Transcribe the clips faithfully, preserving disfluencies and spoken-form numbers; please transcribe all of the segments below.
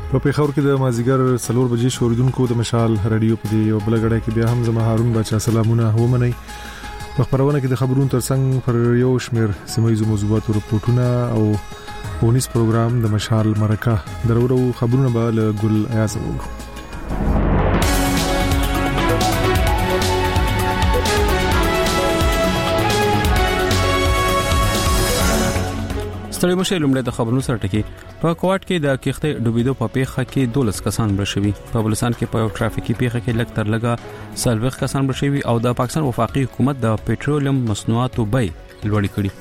په پیښور کې د مازیګر څلور بجې شوریدونکو د مشال رادیو په دی او بلګړی کې بیا هم زما هارون بچا سلامونه ومني. په خبرونه کې د خبرونو ترڅنګ پر یو شمیر سیمایي موضوعات او رپورټونه او ونیس پروګرام د مشال مرکه درورو خبرونه به له ګل ایاز وو. ستړي مشه لومړی د خبرونو سره ټکی. په کوټ کې د کښتې ډوبېدو په پیښه کې دولس کسان مړ شوي. په بلوچستان کې په یو ټرافیکي پیښه کې لږ تر لږه څلوېښت کسان مړ شوي او د پاکستان وفاقي حکومت د پېټرولیم مصنوعاتو بیې لوړې کړې.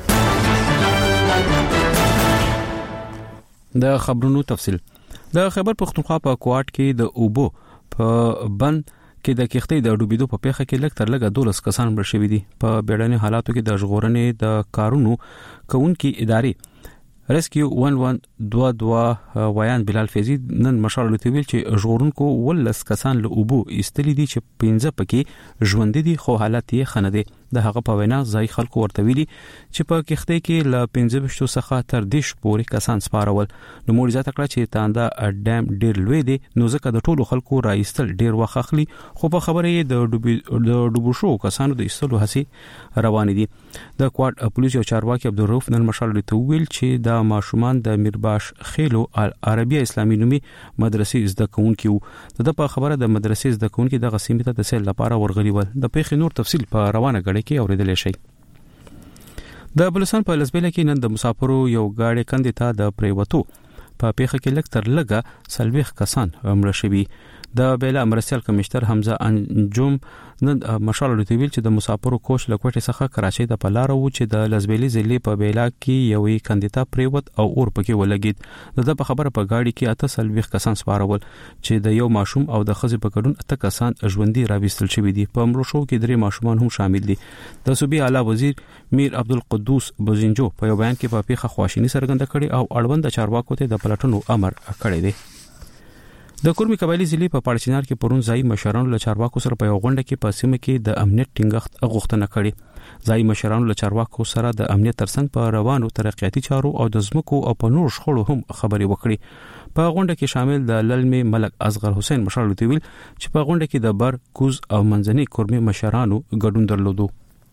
د خبرونو تفصیل. د خیبر پختونخوا په کوټ کې د اوبو په بند کې د کښتې د ډوبېدو په پیښه کې لږ تر لږه دولس کسان مړ شوي دي. په بیړني حالاتو کې د ژغورنې د کارونو کوونکي ادارې ریسکیو یک یک دو دو ویان بلال فیضی نن مشال لوتویل چې ژغورونکو ولس کسان له اوبو استلی دي چې پنځه پکې ژوند دي خو حالت یې خنه دي. د هغه په وینا ځای خلکو ورته ویلي چې په کښتې کې له پنځه ویشت څخه تر دیش پورې کسان سپارول. نو موږ ځات کړه چې تاندا ډیم ډیر لوی دی نو ځکه د ټولو خلکو راایستل ډیر وخت اخلي خو په خبره یې د ډوبې د ډوبو شو کسانو د ایستلو هڅې روان دي. د کوټ پولیس او چارواکي عبدالرؤف نن مشال لوتویل چې د ماشومان د میرباش خېلو عربي اسلامي نومي مدرسې زده کوونکي وو. د په خبره د مدرسې زده کوونکي د غسیمه ته د سیل لپاره ورغلي ول. د پیښې نور تفصیل په روانه غړي کې اوریدل شي. د بلوچستان په لسبیله کې نن د مسافرو یو گاډي کندې ته د پریوتو په پیښه کې لږ تر لږه څلوېښت کسان مړه شوي. د بیلا مرستیال کمشنر حمزه انجوم نن مشال لوتویل چې د مسافرو کوچ لکوټه څخه کراچۍ ته په لار وو چې د لسبیلي ضلع په بیلا کې یوې کندې ته پریوت او اور پکې ولګید. د په خبره په گاډي کې اته څلوېښت کسان سپارول چې د یو ماشوم او د خزې په ګډون اته کسان ژوندۍ راوستل شوي دي. په مړو شو کې درې ماشومان هم شامل دي. د صوبې اعلی وزیر میر عبدالقدوس بوزینجو په یو بیان کې په پیښه خواشینی څرګنده کړي او اړوند چارواکو ته د پلټنو امر کړی دی. د کورمي قبایلی ضلع په پاړچینار کې پرون ځای مشرانو له چارواکو سره په یو غونډه کې په سیمه کې د امنیت ټینګښت غوښتنه کړې. ځای مشرانو له چارواکو سره د امنیت ترڅنګ په روانو ترقیاتي چارو او د ځمکو او په نور شخړو هم خبرې وکړي. په غونډه کې شامل د للمي ملک اصغر حسین مشال لوتویل چې په غونډه کې د بر کوز او منځني کورمي مشرانو ګډون درلودو.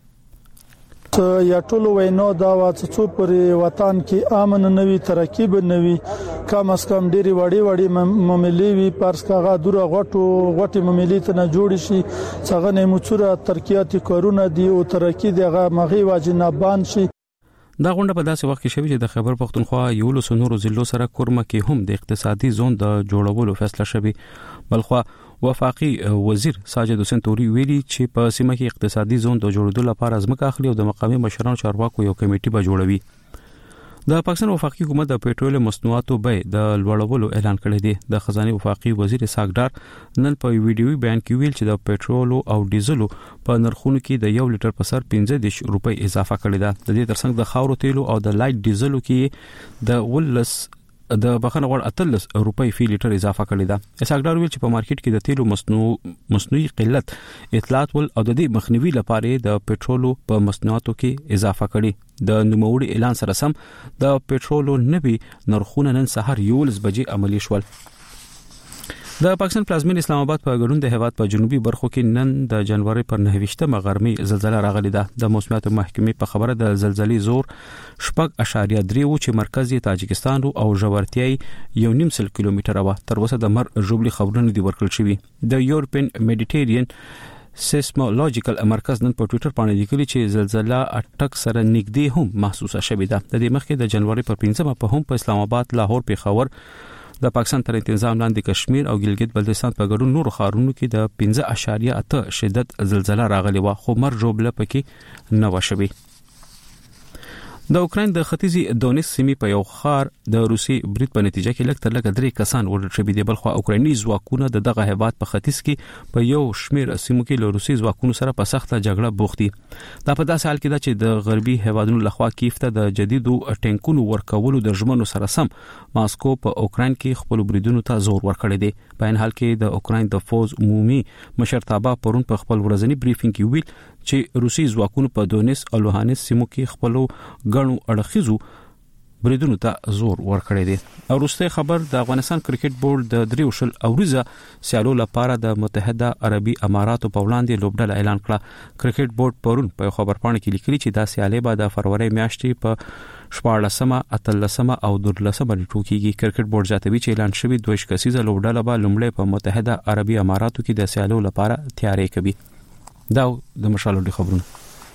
یا ټولو وینو دا واڅو پر وطن کې امن نوي ترقی به نوي کم اس کم ډيري وړي وړي مملي وي پارس کاغه دوره غټو غټي مملي ته نه جوړ شي څنګه نه مڅوره ترقیاتي کارونه دي او ترقی دغه مغي واجنه بان شي. دا غونډه په داسې وخت کې شوې چې د خیبر پختونخوا یو له سنورو ضلعو سره کورمه کې هم د اقتصادي زون د جوړولو فیصله شوې. بلخوا وفاقي وزیر ساجد حسین توري ویلي چې په سیمه کې اقتصادي زون د جوړولو لپاره ځمکه اخلي او د مقامي مشرانو چارواکو یو کمیټي به جوړوي. د پاکستان وفاقي حکومت د پېټرول مصنوعاتو بیې د لوړولو اعلان کړی دی. د خزانه وفاقي وزیر ساګدار نن په ویډیوي بیان کې ویل چې د پېټرول او ډیزلو په نرخونو کې د یو لیټر په سر پنځه دېرش روپۍ اضافه کړې ده. د دې ترڅنګ د خاورو تیلو او د لایټ ډیزلو کې د ولس د بخنه غوړ اتلس روپۍ فی لیټر اضافه کړی ده. اساګدار ویل چې په مارکیټ کې د تیلو مصنوع مصنوعي قلت اطلاعات ول او د دې مخنیوي لپاره د پېټرولو په مصنوعاتو کې اضافه کړي. د نوموړي اعلان سره سم د پېټرولو نوي نرخونه نن سهار یولس بجې عملی شول. د پاکستان پلازمین اسلام آباد په ګډون د هیواد په جنوبي برخو کې نن د جنوري پر نهه ویشتمه غرمي زلزلہ راغلی ده. د موسمیات محکمې په خبره د زلزلې زور شپږ اشاریه درې و چې مرکز یې تاجکستان او ژورتیا یو نیم سل کیلومتره و. تر اوسه د مر ژوبلي خبرونه دی ورکړل شوی. د یورپین میډیټرین سیسمولوژیکل مرکز نن په ټوئیټر باندې لیکلي چې زلزلہ اټک سره نږدې هم محسوسه شوې ده. د دې مخکې د جنوري پر پنځمه په هم په اسلام آباد، لاهور، پیښور، د پاکستان تر انتظام لاندې کشمیر او ګلګت بلتستان په ګډون نورو ښارونو کې د پنځه اشاریه اته شدت زلزلہ راغلی و خو مر ژوبله پکې نه و شوی. د اوکراین د ختیځي دونیس سیمې په یو ښار د روسي برید په نتیجه کې لږ تر لږه درې کسان وژل شوي دي. بلخو اوکرایني ځواکونه د دغه هیواد په ختیځ کې په یو شمېر سیمو کې له روسي ځواکونو سره په سخته جګړه بوخت دي. دا په داسې حال کې ده چې د غربي هیوادونو لخوا کیف ته د جدیدو ټینکونو ورکولو د ژمنو سره سم ماسکو په اوکراین کې خپل بریدونو ته زور ورکړی دی. په این حال کې د اوکراین د فوز عمومي مشرتابه پرون په خپل ورځنی بریفینګ کې ویل چې روسي ځواکونو په دونیس او لوهانس سیمو کې خپل غنو اړخیزو بریدونو ته زور ورکړی دی. او وروسته خبر د افغانستان کرکټ بورډ د دریوشل اوریزه سیالو لپاره د متحده عربي اماراتو په وړاندې لوبډله اعلان کړه. کرکټ بورډ پرون په خبرپاڼه کې لیکلي چې دا سیالي به د فروری میاشتې په شپاړلسمه اتلسمه او دولسمه نیټو کېږي. کرکټ بورډ ځاتوي چې اعلان شوی دویش کسیزه لوبډله به لومړی په متحده عربي اماراتو کې د سیالو لپاره تیاری کوي. دا د مشالو د خبرونه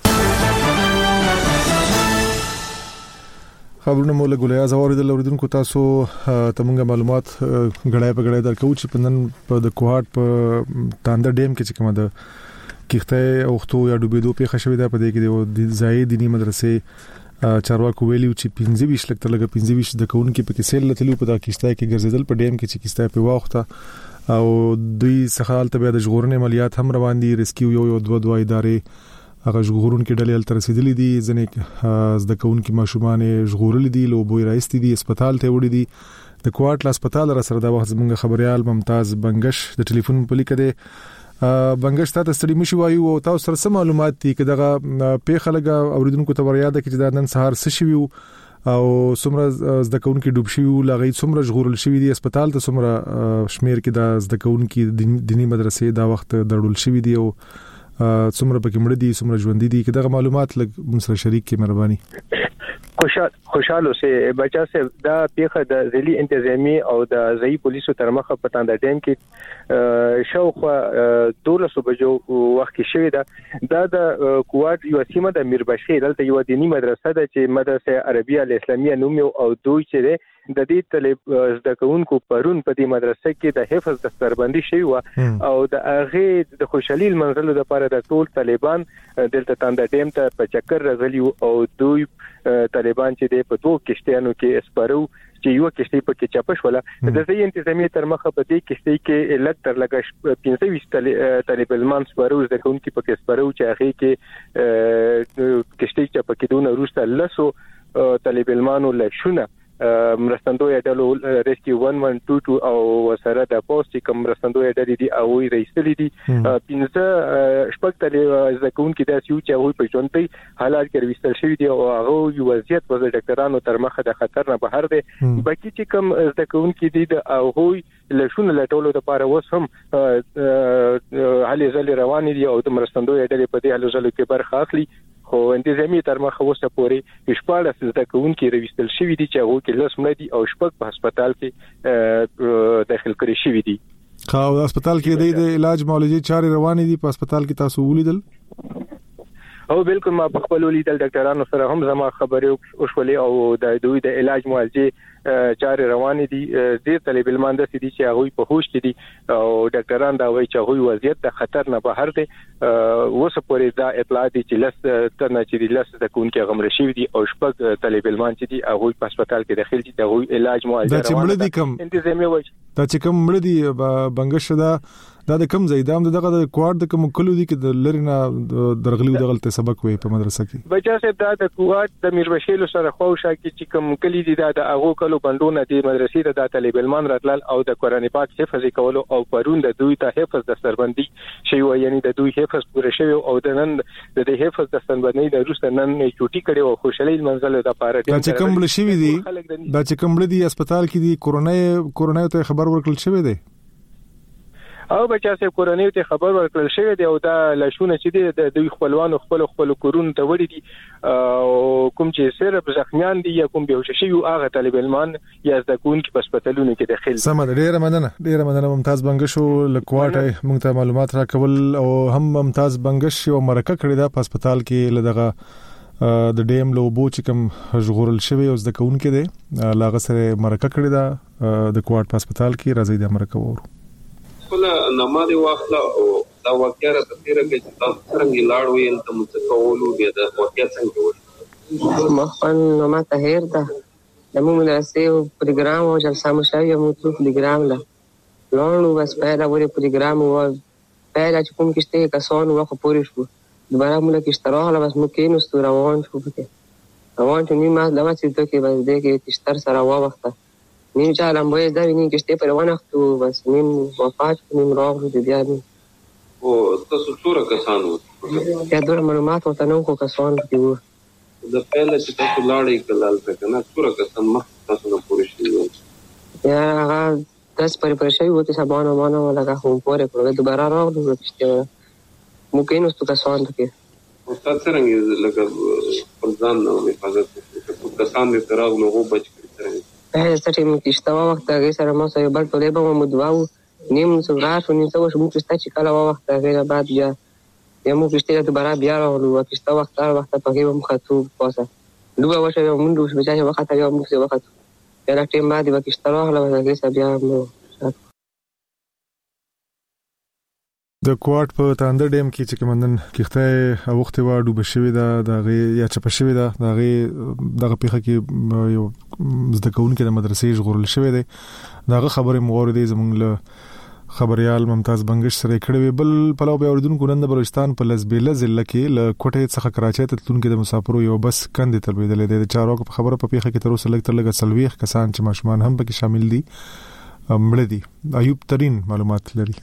خبرونه مولا ګولیا زواري د لوریدونکو تاسو تمونګه معلومات غړای په غړای درکو چې پنن په د کوهات په تاند ډیم کې چې کومه د کیخته اوختو یا ډوبېدو په خښوي ده په دې کې د زاید دینی مدرسې چارواکو ویلیو چې پنځه ویشت لکه لګه پنځه ویشت د کون کې په کې سیل لتلو په دا کیسته کې ګرځیدل په ډیم کې چې کیسته په واخته او دوی څخه ته به د ژغورنې عملیات هم روان دي. ریسکیو یو یو دوه دوه ادارې هغه ژغورون کې ډلې تر رسیدلې دي. ځنې زده کوونکو ماشومان ژغورل دي، لوبوي راځي دي، هسپتال ته وړي دي. د کوټ لا هسپتال را سره دا وخت زموږ خبريال ممتاز بنگش د ټلیفون په لیکه ده. بنگش تاسو ستړي مشي وایو او تاسو سره سم معلومات دي چې دغه پیښه لګه اوریدونکو ته وریا ده چې دا نن سهار څه شوی او څومره زده کوونکو ډوب شوی لغې څومره ژغورل شوی دي، هسپتال ته څومره شمیر کې د زده کوونکو دینی مدرسې دا وخت درول شوی دي او څومره پکې مړ دي څومره ژوند دي چې دغه معلومات لږ موږ سره شریک کړئ مهرباني. خوشحال خوشاله سه بچا سه دا پیخه د ځلی انتظامی او د ځای پولیسو تر مخه په تاند ډیم کې شاوخوا دولسو بجو وخت کې شوې ده. دا د کواد یو سیمه د میربشیر دلته یو دینی مدرسه ده چې مدرسه عربیه الاسلامیه نوم او دوی چې د دې طالب زده کوونکو پرون په دې مدرسه کې د حفظ دستربندي شوی و او د هغه د خوشحالي منځلو لپاره د ټول طالبان دلته تاند ډیم ته په چکر راغلي او دوی طالبان چې د په دوه کشتیانو کې اسپارو چې یو کشتی په کې چاپش ولا د ځای انتظامی تر مخه په دې کشتی کې لږ تر لږ پنځه ویشت طالبان سپارو زده کوونکو په کې سپارو چې هغه کې کشتی چې په کې دونه روسته لسو طالبانو لښونه مرستندوی ډلو ریسکیو one one two two او سره د پوسټ کوم مرستندوی ډلې دي او وی رئیسلی دي پنځه شپږ تلې ځکون کې د سیو چې وي په ژوندۍ حالات کې وستل شوی دي او هغه یو وضعیت په ډاکټرانو تر مخه د خطر نه بهر دي. باقي چې کوم ځکون کې دي د او لښونه لټولو لپاره وس هم حالې ځلې روان دي او د مرستندوی ډلې په دې حالو ځلو کې برخه اخلي. خو انتظامی تر مخه وسه پورې شپږ زده کوونکي رويستل شوی دي چې هغه کې لس مړ دي او شپږ په هسپتال کې داخل کړي شوی دي. خو هسپتال کې د علاج معالجې چارې روانې دي. په هسپتال کې تاسو ولیدل؟ او بالکل ما په خپل ولیدل ډاکټرانو سره هم زما خبرې وشولې او د دوی د علاج معالجې چارې روانې دي. ډېر طالب علمان د سړي چې هغه په هوش کې دي او ډاکټران دا وایي چې هغه وضعیت د خطر نه بهر دي. وسه پورې دا اطلاع دي چې لس تنه چې لس د کوونکو غمر شي دي او شپږ طالب علمان چې دي هغه په هسپتال کې داخل دي د علاج معالجې روانه دي. انتظامی وایي دا چې کوم مړ دي بنگش دا دا د کوم ځای دام دغه د کوارد د کوم کلو دي کې د لرینا درغلیو دغه سبق وي په مدرسه کې. بچا صاحب دا د کوارد د میربشیل سره خوښه کې چې کوم کلی دي دا د هغه کلو بندونه دي مدرسې د طالب علمان راتلل او د قرآن پاک حفظ کولو او پرون د دوی ته حفظ دستربندي شوی و یعنی د دوی حفظ پوره شوی او د نن د حفظ دستربندي د روسته نن چوټي کړي او خوشالي منځله د پاره دا چې کوم بل شوی دي دا چې کوم بل دي هسپتال کې دي کورونا کورونا ته خبر ورکړل شوی دی او بچا سه کورونی ته خبر ورکړل شوی دی او دا لښونه چې دی د دوی خپلوانو خپل خپل کورون ته وړي دي او کوم چې سره زخمیان دي یا کوم به شي یو هغه طالب علمان یا زکون کې په هسپتالونو کې داخل. سم ده. ډیره مننه ډیره مننه ممتاز بنگشو لکواټه موږ ته معلومات راکول او هم ممتاز بنگش یو مرکه کړی دا په هسپتال کې لدغه د ډیم لوبو چې کوم ژغورل شوی او زده کوونکې دي لاغه سره مرکه کړی دا د کوټ په هسپتال کې راځي د مرکه وورو خپل نماده واخله او دا واقعیا را تفسیره کې چې تاسو څنګه لاړ ویل ته متکولو به دا واقعیا څنګه وایي مخن نو ما ته هیر ده د موږ درسته پروګرام او جلسه مشاوي مو تر پروګرام لا لونو بس پیدا وړي پروګرام او پیدا چې کوم کېشته کسان وخت پوری شو دوباره موږ کې اشتراحه بس مو کې نو ستوروان شو پکې روان ته نیمه دا چې ته کې بس دې کې تشتر سره وا وخت نیم چالم باید دا ویني کېشته پر ونه وختو بس نیم وفات نیم راغلو د بیا او تاسو څوره کسانو یا ډېر معلومات ورته نو کو کسان دي وو د پهله چې تاسو لاړې کلال څنګه نه څوره قسم مخ تاسو نه پوره شي یا هغه داس پر پر شي وته سبانه مانه ولا کا هم پوره کړو دوباره راغلو ورته مو کینو ستو کسان ته او تاسو څنګه لکه پرځان نو حفاظت کوي کسان دې تراغلو غو بچ کړی هغه ستې مو کیشته وخت هغه سره مو سره بل ټولې به مو دواو نیم سورات ونی څو شمو چې چې کله وخت هغه بعد بیا یا مو کیشته دوباره بیا راغلو کیشته وخت هر وخت په هغه مو خاطو پاسه لوګه وشه یو مونږ چې بچا وخت یو مو څه وخت یلا ټیم باندې وکیشته راغله هغه سره بیا مو د کوارټ په تاندر ډیم کې چې کومندن کېخته وخت وا ډوب شوی دا دغه یا چپ شوی دا دغه دغه پیخه کې یو زده کوونکو د مدرسې ژغورل شوی دی دغه خبره مغوردي زمونږ له خبريال ممتاز بنگش سره کړي بل پلاو به اوریدونکو نن د بلوچستان په لزبیله ضلع کې ل کوټه څخه کراچۍ ته تلونکو د مسافرو یو بس کندې تلویدل د چارواکو په خبره په پیخه کې تر اوسه لګ تر لګ سلويخ کسان چې ماشومان هم پکې شامل دي مړ دي ایوب ترين معلومات لري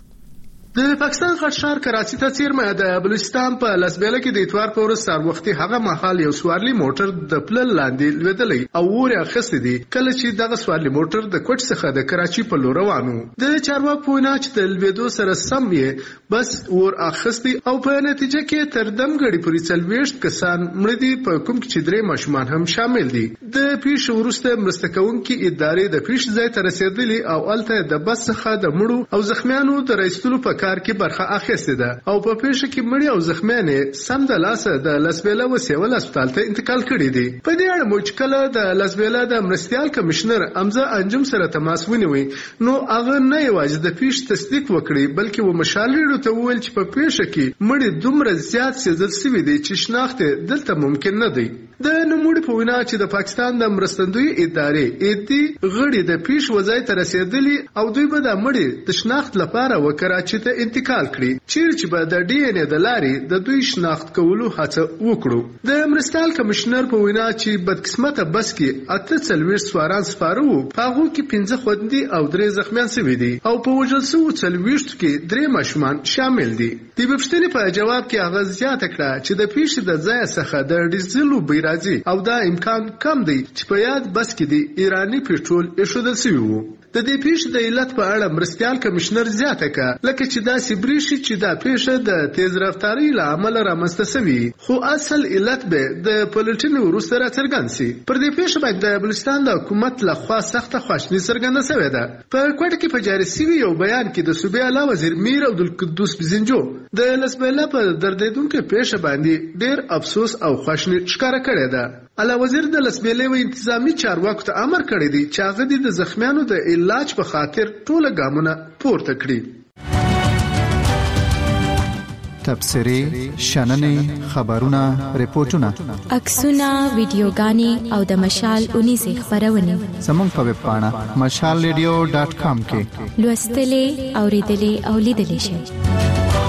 د پاکستان غټشار کراچۍ ته چیرمه د بلوچستان په لسبیله کې د اتوار په ورځ سار وختي هغه مخال یو سوارلي موټر د پلل لاندې لویدلې او ور اخستې دي کله چې دغه سوارلي موټر د کوټ څخه د کراچۍ په لور روانو د چارواکو په وینا چې د لویدو سره سم یې بس ور اخستې او په نتیجه کې تر دمګړي پورې څلويشت کسان مړ دي په کوم کې درې ماشومان هم شامل دي د پیښ ورسته مرسته کوونکي ادارې د پیښ ځای ته رسیدلي او الته د بس څخه د مړو او زخمیانو د رئیسلو په کار کې برخه اخیسته ده او په پیښه کې مړی او زخمیان سم د لاسه د لسبیله وسیول هسپتال ته انتقال کړي دي په دې اړه مو چې کله د لسبیله د مرستيال کمشنر امزه انجم سره تماس ونیوي نو هغه نه یوازې د پیښ تصدیق وکړي بلکې و مشالېړو ته وویل چې په پیښه کې مړی دومره زیات سیزل سوي دي چې شناخت دلته ممکن نه دی د نوموړي په وینا چې د پاکستان د مرستندوی ادارې اېدي غړي د پیښ وځای ته رسیدلي او دوی به د مړي د شناخت لپاره وکراچۍ ته انتقال کړي چې به د ډي ان اې د لارې د دوی شناخت کولو هڅه وکړو د مرستيال کمشنر په وینا چې بدقسمته بس کې اته څلويشت سواران سپاره وو هغه کې پنځه خوندي او درې زخمیان شوي دي او په وژل شوو څلويشت کې درې ماشومان شامل دي د بپښتنې په جواب کې هغه زیاته کړه چې د پیښې د ځای څخه د ډیزلو بیرغ او دا امکان کم دی چې په یاد بس کې دی ایرانی پېټرول ایښودل شوی وو د دې پیښې د علت په اړه مرستيال کمشنر زیاته کړه لکه چې دا سبریشي چې دا پیښه د تیز رفتاری له امله رامنځته شوې خو اصل علت به د پولیټین وروسته راڅرګند شي پر دې پیښه باندې د بلوچستان د حکومت لخوا سخته خواشنی څرګنده شوې ده په کوټه کې په جاري شوی یو بیان کې د صوبې اعلی وزیر میر عبدالقدوس بزنجو د لسبیله په دردیدونکو پیښه باندې ډېر افسوس او خواشنی ښکاره کړی ده اعلی وزیر د لسبیله و انتظامی چارواکو ته امر کړی دی چې هغه د زخمیانو د علاج په خاطر ټول ګامونه پورته کړي تبصري شننې خبرونه ریپورتونه عکسونه ویډیوګانې او د مشال اونیزه خبرونه زموږ په ویب پاڼه مشال ریډیو ډاټ کام کې لوستلې اوریدلې او لیدلې شئ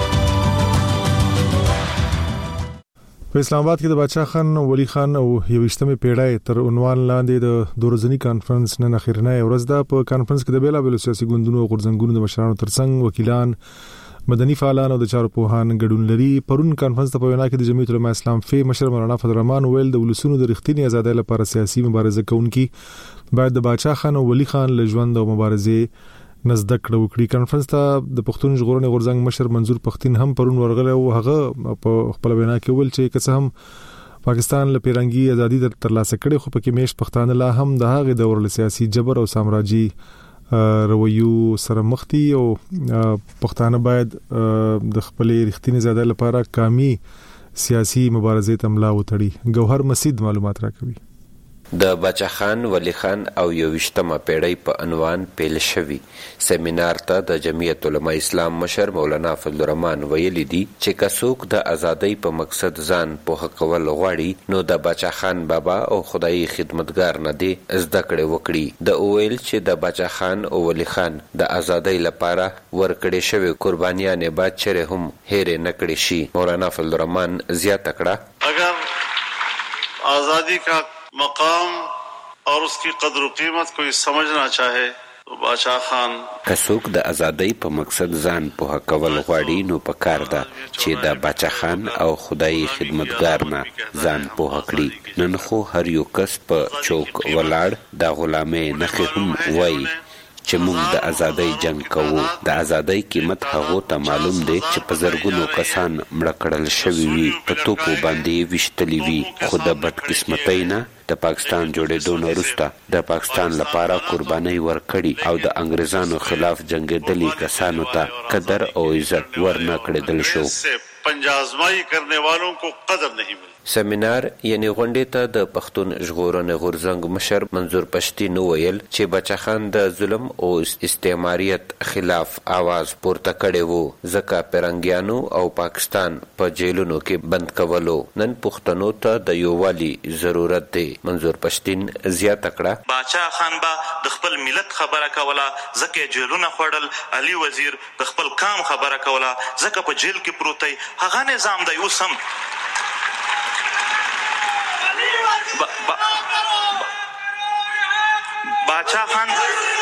په اسلام آباد کې د بادشاہ خان ولی خان او یوشتمه پیړۍ تر عنوان لاندې د دورزنی کانفرنس نن اخیرنه ورځ ده په کانفرنس کې د بیلا بیل سیاسي ګوندونو او غورځنګونو د مشرانو ترڅنګ وکیلان مدني فعالان او د چارو پوهان ګډون لري پرون کانفرنس ته په وینا کې د جمعیت العلماء اسلام فی مشر مولانا فضل الرحمن ویل د ولسونو د رښتینی ازادۍ لپاره سیاسي مبارزه کوونکي باید د بادشاہ خان او ولی خان له ژوند او مبارزې نزدک کړو کړي کانفرنس ته د پښتون ژغورنې غورځنګ مشر منظور پښتين هم پرون ورغله او هغه په خپل وینا کې ول چې کڅ هم پاکستان له پیرنګي ازادي ترلاسه کړي خو پکې میش پښتانه لا هم د هغه دور له سیاسي جبر او سامراجي رویو سره مخ دي او پښتانه باید د خپل رښتینی ازادۍ لپاره کامي سیاسي مبارزې ته ملا وتړي ګوهر مسید معلومات راکوي د بچا خان ولی خان او یوشتمه پیړۍ په عنوان پیل شوی سیمینار ته د جمعیت العلماء اسلام مشر مولانا فضل الرحمن ویلي دي چې کڅوک د ازادۍ په مقصد ځان په کول غواړي نو د بچا خان بابا او خدای خدمتگار نه دي زده کړې وکړي د اویل چې د بچا خان او ولی خان د ازادۍ لپاره ورکړې شوی قربانیانه بعد چره هم هېر نه کړي شي مولانا فضل الرحمن زیاته کړه اگر آزادی کا مقام اور اس کی قدر و قیمت کوئی سمجھنا چاہے باچا خان کڅوک د ازادۍ په مقصد ځان په کول غواړي نو په کار ده چې د باچا خان او خدای خدمتګار نه ځان په کړی. نن خو هر یو کس په چوک ولاړ د غلامۍ نخې هم وای چې موږ د ازادۍ جنگ کوو. د ازادۍ قیمت هغه ته معلوم دی چې په زرګونو کسان مړه کړل شوي وي، په توپو باندې وشتلی وي، خو د بد قسمتۍ نه د پاکستان جوړېدو نه وروسته د پاکستان لپاره قربانۍ ورکړي او د انګریزانو خلاف جنګېدلي کسانو ته قدر او عزت ورنه کړل شو. پنجازمایی کرنے والوں کو قدر نہیں ملی. سیمینار یعنی غونډې ته د پښتون ژغورنې غورځنګ مشر منظور پښتین وویل چې باچا خان د ظلم او استعماریت خلاف आवाज پورته کړی وو، ځکه پرنګیانو او پاکستان په جیلونو کې بند کولو. نن پښتنو ته د یووالي ضرورت دی. منظور پښتین زیاته کړه باچا خان با د خپل ملت خبره کوله ځکه جیلونه خوړل، علي وزیر د خپل قام خبره کوله ځکه په جیل کې پروت دی. هغه نظام دی اوس هم با با باچا خان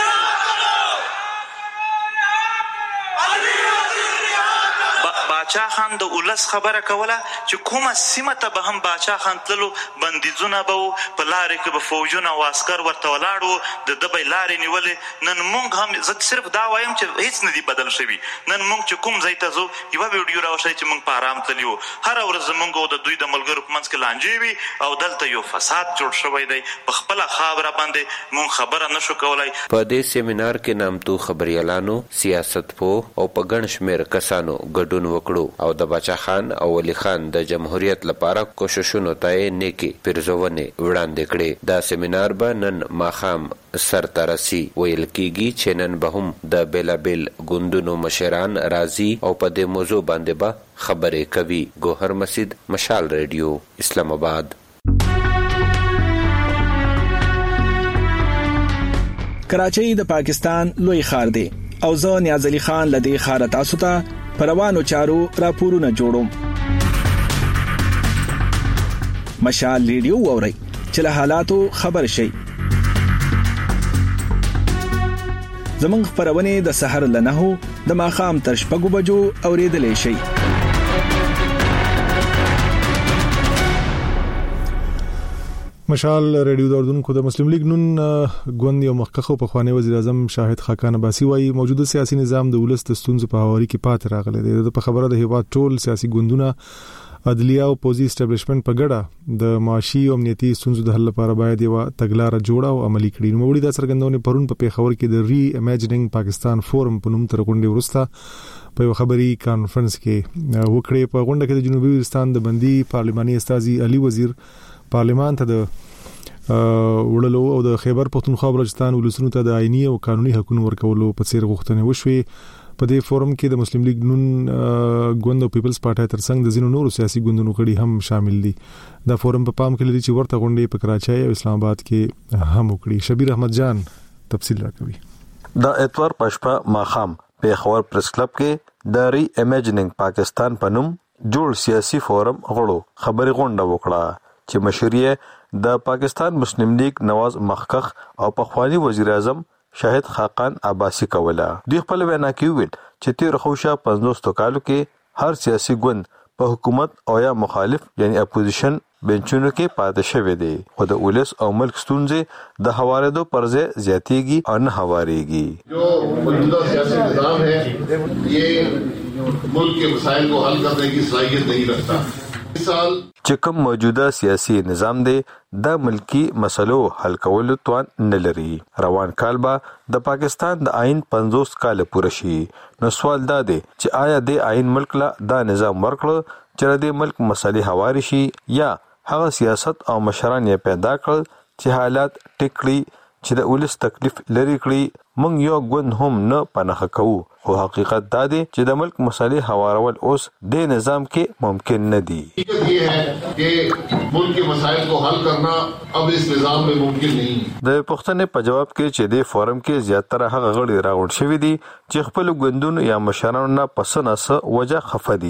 باچا خان د ولس خبره کوله چې کومه سیمه ته به هم باچا خان تللو بندیزونه به وو، په لارې کې به فوجونه او عسکر ورته ولاړ وو، د ده به یې لارې نیولې. نن موږ هم زه صرف دا وایم چې هیڅ نه دي بدل شوي. نن موږ چې کوم ځای ته ځو یوه ویډیو راوښیي چې موږ په ارام تللي وو. هره ورځ زموږ او د دوی د ملګرو په منځ کې لانجې وي او دلته یو فساد جوړ شوی دی. په خپله خاوره باندې موږ خبره نه شو کولی. په دې سیمینار کې نامتو خبریالانو، سیاست پوه او په ګڼ شمېر کسانو ګډون وکړو او د باچا خان او ولی خان د جمهوریت لپاره کوششونو ته یې نیکې پیرزونې وړاندې کړې. دا سیمینار به نن ماښام سر ته رسي. ویل کېږي چې نن به هم د بېلابېل ګوندونو مشران راځي او په دې موضوع باندې به خبرې کوي. ګوهر مسید، مشال ریډیو، اسلام آباد. کراچۍ د پاکستان لوی ښار دی او زه نیاز علي خان لدی ښار تاسو ته پروانو چارو راپورونه جوړوم. مشال ریډیو ووري چې له حالاتو خبر شي. زمونږ خبرونه د سحر لنهو د ماخام تر شپږو بجو اوریدلې شي. مشال ریډیو دردونکو د مسلم لیگ نون ګوند یو مخکخ په خوانی وزیر اعظم شاهد خاقان عباسی وايي موجوده سیاسي نظام د ولست ستونزو په حواله کې پات راغلی دی. د خبره د هیواد ټول سیاسي ګوندونه، عدلیه او پوزي اسټابلیشمنت په ګډه د معاشي او امنیتي ستونزو د حل لپاره باید یو تګلارې جوړه او عملي کړي. نو وړي د څرګندونې پرون په پیښور کې د ری امیجنینګ پاکستان فورم په نوم تر غونډې ورسته په یو خبري کانفرنس کې وکړې. په غونډه کې د جنوبي وزیرستان د بندي پارلماني استازي علي وزیر پارلمان ته د وړلو او د خیبر پختونخوا بلوچستان ولسونو ته د آئینی او قانوني حقوقو ورکولو په څیر غوښتنې وشوې. په دې فورم کې د مسلم لیگ نون ګوند او پیپلز پارټي ترڅنګ د ځینو نورو سیاسي ګوندونو غړي هم شامل دي. دا فورم په پام کې لري چې ورته غونډې په کراچۍ او اسلام آباد کې هم وکړي. شبیر احمد جان تفصیل راکوي. د اتوار پښپا ماخام په خبر پریس کلب کې د ری امیجنینګ پاکستان په نوم جوړ سیاسي فورم غړو خبري غونډه وکړه چې مشري د پاکستان مسلم لیگ نواز مخکخ او پخوانی وزیر اعظم شاهد خاقان عباسی کوله. دوی خپل وینا کې ویل چې تیر خوشا پنځوس کالو کې هر سیاسي ګوند په حکومت او یا مخالف یعنی اپوزیشن بنچونو کې پاتې شوی دی، خو د ولس او ملک ستونزې د حوالېدو پر ځای زیاتېږي او نه هوارېږي. جو موجودہ سیاسی نظام ہے یہ ملک کے مسائل کو حل کرنے کی صلاحیت نہیں رکھتا. چې کوم موجوده سیاسي نظام دی د ملکی مسلو حل کولو توان نه لري. روان کال به د پاکستان د آئین پنځوس کال پوره شي. نو سوال دا دی چې آیا د آئین ملک لا دا نظام ورکړ چې د ملک مسلې هواري شي یا هغه سیاست او مشران یې پیدا کړ چې حالات ټیکړي چې د ولس تکلیف لري کړی. مونږ یو ګوند هم نه پناه کوو، خو حقیقت دا دی چې د ملک مسلې هوارول اوس د نظام کې ممکن نه دي. حقیقت یہ ہے کہ ملک کے مسائل کو حل کرنا اب اس نظام میں ممکن نہیں. د پښتنې په جواب کې چې د فورم کې زیاتره هغه غړي راغونډ شوي دي چې خپل ګوندونو یا مشرانو نه پسنه سه وجه خفه دي.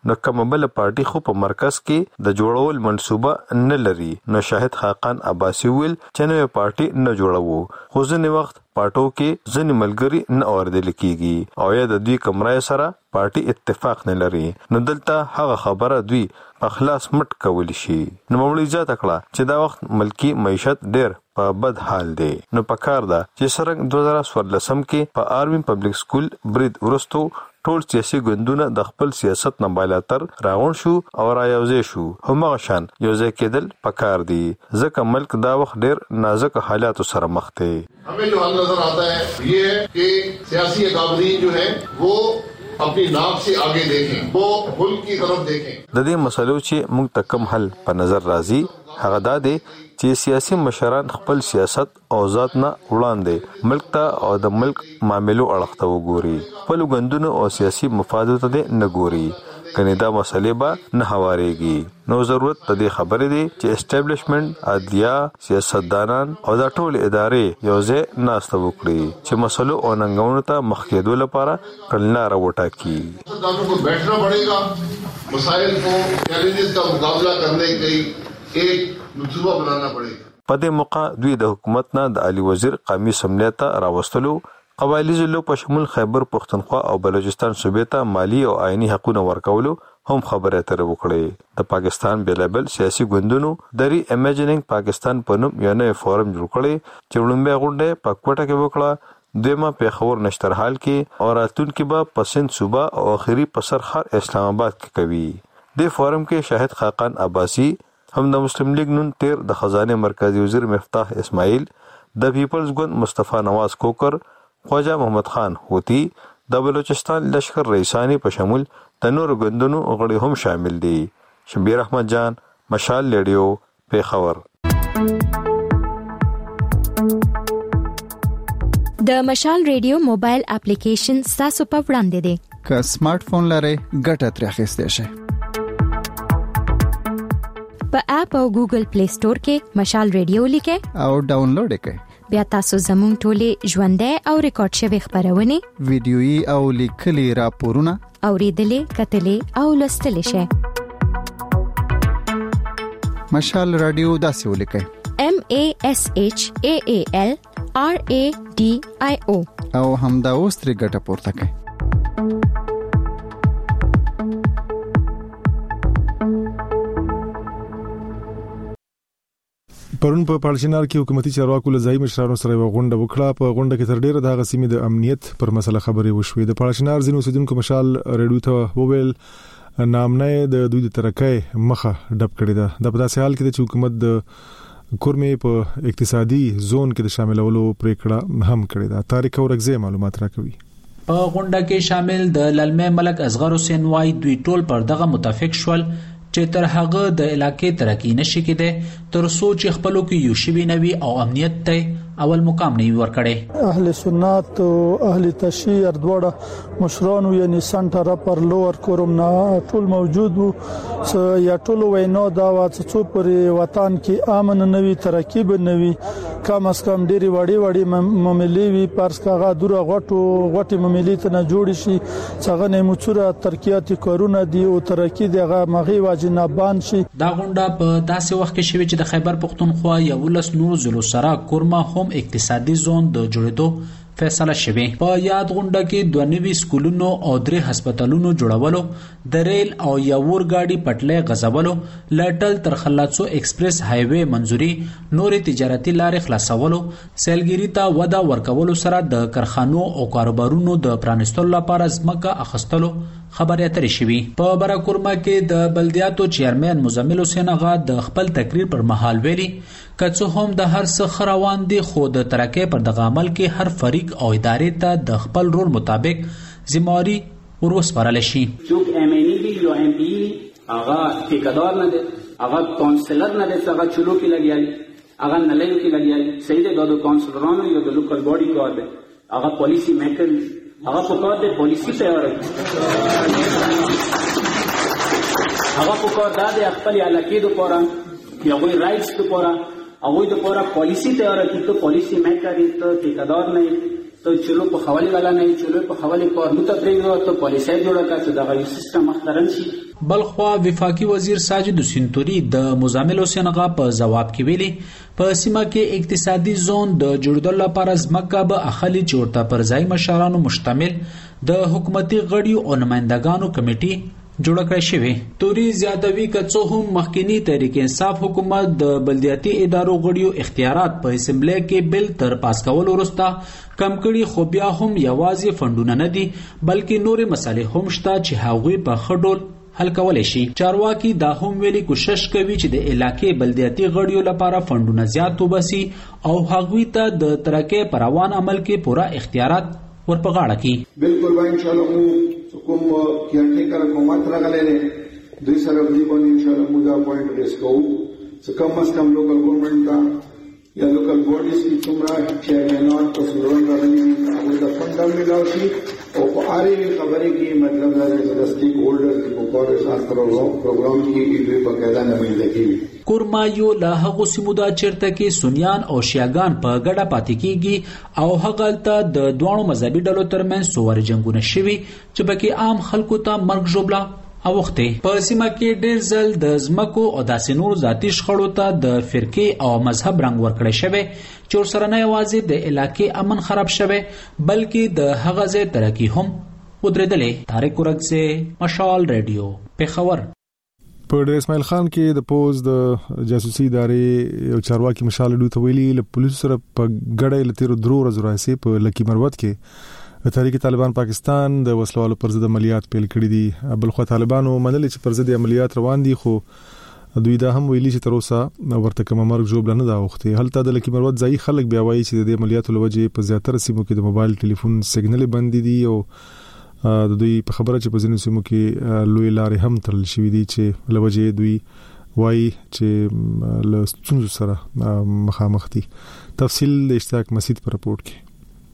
نو کوم بل پارټي خو په مرکز کې د جوړول منصوبه نه لري. نو شاهد خاقان عباسی ویل چې نوې پارټي نه جوړوو، خو ځینې وخت پارټو کې ځینې ملګري نه اوریدل کیږي او یا د دوی کمرای سره پارټي اتفاق نه لري. نو دلته هغه خبره دوی په خلاص مټ کولی شي. نو مولوی زیاته کړه چې دا وخت ملکی معیشت ډېر په بد حال دی. نو پکار ده چې سرنګ دوه زره څوارلسم کې په آرمین پبلک سکول برید ورستو ټول سیاسي ګوندونه د خپل سیاست نه بالاتر راغون شو او را یوځای شو. همغه شان یوځای کېدل پکار دي ځکه ملک دا وخت ډېر نازک حالاتو سره مخ دی. हमें जो हल नजर आता है ये है कि सियासी अकाबरीन जो है वो अपनी नाक से आगे देखें, वो मुल्क की तरफ देखें. د دې مسلو چې موږ ته کم حل په نظر راځي هغه دا دی چې سیاسي مشران خپل سیاست او ذات نه وړاندې ملک ته او د ملک معاملو اړخ ته وګوري، خپل ګوندونو او سیاسي مفادات ته نه ګوري. کني دا مسلې به نه هواريږي. نو ضرورت د دې خبرې دی چې اسټابلیشمنت، عدلیه، سیاستدانان او دا ټول ادارې یوځای ناسته وکړي چې مسلو او ننګونو ته مخ کېدو لپاره کړنلاره وټاکي. سیاستدانوں کو بیٹھنا پڑے گا، مسائل کو، چیلنجز کا مقابلہ کرنے کی ایک منصوبہ بنانا پڑے گا. په دې موقع دوی د حکومت نه د عالی وزیر قومي سمنیت راوستلو، قبایلی ضلعو په شمول خیبر پختونخوا او بلوچستان صوبې ته مالی او آئینی حقوقونه ورکولو هم خبره اترې وکړې. د پاکستان بیلابل سیاسي ګوندونو د ری امیجنینګ پاکستان په نوم یو نوی فورم جوړ کړی چې وړاندې غونډه په کوټه کې وکړه. دویمه پیښور نشترحال کې او راتلونکي به په سند صوبه او اخیری په سرخر اسلام آباد کې کوي. د فورم کې شاهد خاقان عباسی، هم د مسلم لیگ نون تیر د خزانه مرکزی وزیر مفتاح اسماعیل، د پیپلز ګوند مصطفی نواز کوکر، خواجہ محمد خان ہوتی، د بلوچستان لشکر رئیسانی په شمول د نور ګوندونو غړي هم شامل دي. شبیر احمد جان، مشال ریډیو، پیښور. د مشال ریډیو موبایل اپلیکیشن تاسو په وړاندې دی. که سمارټ فون لرئ ګټه ترې اخیستئ شئ. په اپ او ګوګل پلی سٹور کې مشال ریډیو لیکئ او ډاونلوډ یې کړئ. بیا تاسو زموږ ټولې ژوندۍ او ریکارډ شوی خبرونه، ویډیويي او لیکلي راپورونه اوریدلې، کتلې او لوستلې شئ. مشال رادیو داسې ولیکئ: M A S H A A L R A D I O او همدا اوس ترې ګټه پورته کړئ. پرون په پالشینار کې حکومتي چارواکو له ځای مشرانو سره غونډه وکړه. په غونډه کې تر ډیره د غسیمې د امنیت پر مسله خبرې وشوې. د پالشینار ځینو اوسیدونکو مشال ریډیو ته وویل نامنه د دوی د ترقۍ مخه ډب کړې ده. د په داسې حال کې چې حکومت د کورمې په اقتصادي زون کې د شاملولو پریکړه هم کړې ده. طارق اورغزی معلومات راکوي. په غونډه کې شامل د للمې ملک اصغر حسین وای دوی ټول پر دغه متفق شول چې تر هغه د علاقې ترقی نشي کېده تر سوچ خپلو کې یو شی نوي او امنیت ته اول مقام نه ورکړي. اهل سنت او اهل تشیع اردوړه مشرانو یعنی سنټر پر لوور کوروم نه ټول موجود وو. یا ټول وینا دا وا چې پر وطن کې امن نوي ترقی بنوي، کم اس کم ډيري وړي وړي مملي وي پرس کاغه دوره غټو غټي مملي ته نه جوړ شي څنګه نه مچوره ترقیاتي کارونه دي او ترقی دغه مغي واجنه بان شي. دا غونډه په داسې وخت کې شوه چې د خیبر پختونخوا یو لس نور ضلع سره کورما هم اقتصادي زون د جوړېدو فیصله شوه. په یاد غونډه کې دوه نوي سکولونو او درې هسپتالونو جوړولو، د ریل او یو ورګاډي پټلۍ غځولو، لټل تر خلاصو ایکسپریس های وے منځوري، نور تجارتي لارې خلاصولو، سیلګری ته وده ورکولو سره د کارخانو او کاروبارونو د پرانستلو لپاره ځمکه اخستلو خبرې اترې شوي. په براکورما کې د بلدیاتو چیرمن مزمل حسین اغا د خپل تقریر پر مهال ویلي کڅو هم د هر څه خروان دي خو د ترقې پر دغه عمل کې هر فریق او ادارې ته د خپل رول مطابق ذمہواری وروسپارل شي. څوک ایم ان ای یا ایم پی اغا ټیکدار نه دي، اغا کونسلر نه دي، اغا چلو کې لګیالي، اغا نلایو کې لګیالي، صحیح ده د کونسلرانو یا د لوکل باډي کار ده، اغا پالیسی میکر هغه په کار د پالیسی تیار کړي، هغه په کار د خپل علاقې لپاره یا غوي رائټس لپاره هغه د لپاره پالیسی تیار کړي. ته پالیسی میکر ته ټیکدار نه ته چلو په خوالی والا نه چلو په خوالی کار متفریږي ته پالیسي جوړه کا چې دا یو سیستم مخترن شي. بلخوا وفاقي وزیر ساجد سنتوري د مزامل حسینغا په جواب کې ویلي په سیمه کې اقتصادي زون د جوړېدل لپاره ځمکه به اخلي چې ورته پر ځای مشرانو مشتمل د حکومتي غړیو او نمائندګانو کمیټي جوړ کړی شوی. توري زیاتوي کڅو هم مخکینی تحریک انصاف حکومت د بلدیاتي ادارو غړیو اختیارات په اسمبلی کې بل تر پاس کول وروسته کم کړي، خو بیا هم یوازې فندونه نه دي بلکې نورې مسالې هم شته چې هغوی په ښه ډول حل کولای شي. چارواکي دا هم ویلي کوشش کوي چې د علاقې بلدیاتي غړیو لپاره فندونه زیات وباسي او هغوی ته د ترقۍ پر روان عمل کې پوره اختیارات ورپغاړه کړي. بالکل وای ان شاء الله کوم کیرټیکر حکومت راغله دوی سره دی باندې ان شاء الله موږ اپوینټ ریس کوو چې کم از کم لوکل ګورنمنت کا یا لوکل باډیز کی څومره چیرمنان او سلوان راغلي هغه د فندام ملاوي او په اړه خبرې کې مطلب دا چې د سټیک هولډر په کور سره پروګرام کې دوی په قاعده نه ملي. کورما یو له هغه سیمودا چیرته کې سنیان او شیعاګان په ګډه پاتې کیږي او هغه د دوه مذهبي ډلو ترمنځ سوور جنگونه شوي چې پکې عام خلکو ته مرګ ژوبلا اوخته. په سیمه کې ډېر ځل د ځمکو او داسې نور ذاتي شخړو ته د فرقې او مذهب رنګ ورکړی شوی چې ورسره نه یوازې د علاقې امن خراب شوی بلکې د هغه ځای ترقي هم ودرېدلې. طارق ورکزه، مشال ریډیو، پیښور. په ډیر اسماعیل خان کې د پوز د جاسوسي ادارې یو چارواکي مشال ډو ته ویلي له پولیسو سره په ګډه لتیر درو ورځې راځي په لکی مروت کې تحریک طالبان پاکستان د وسلوالو پر ضد عملیات پیل کړي دي. بلخو طالبانو منل چې پر ضد عملیات روان دي خو دوی دا هم ویلي چې تر اوسه ورته کوم مرګ جوړ نه دا وخته. هلته د لکی مروت ځای خلک بیا وایي چې د عملیاتو لوجه په زیاتره سیمو کې د موبایل ټلیفون سیګنل بند دي او د دوی په خبره چې په ځینو سیمو کې لوی لارې هم تړل شوې دي چې لوجه دوی وایي چې له ستونزو سره مخامخ دي. تفصیل د اشتراک مسجد پر رپورت کې.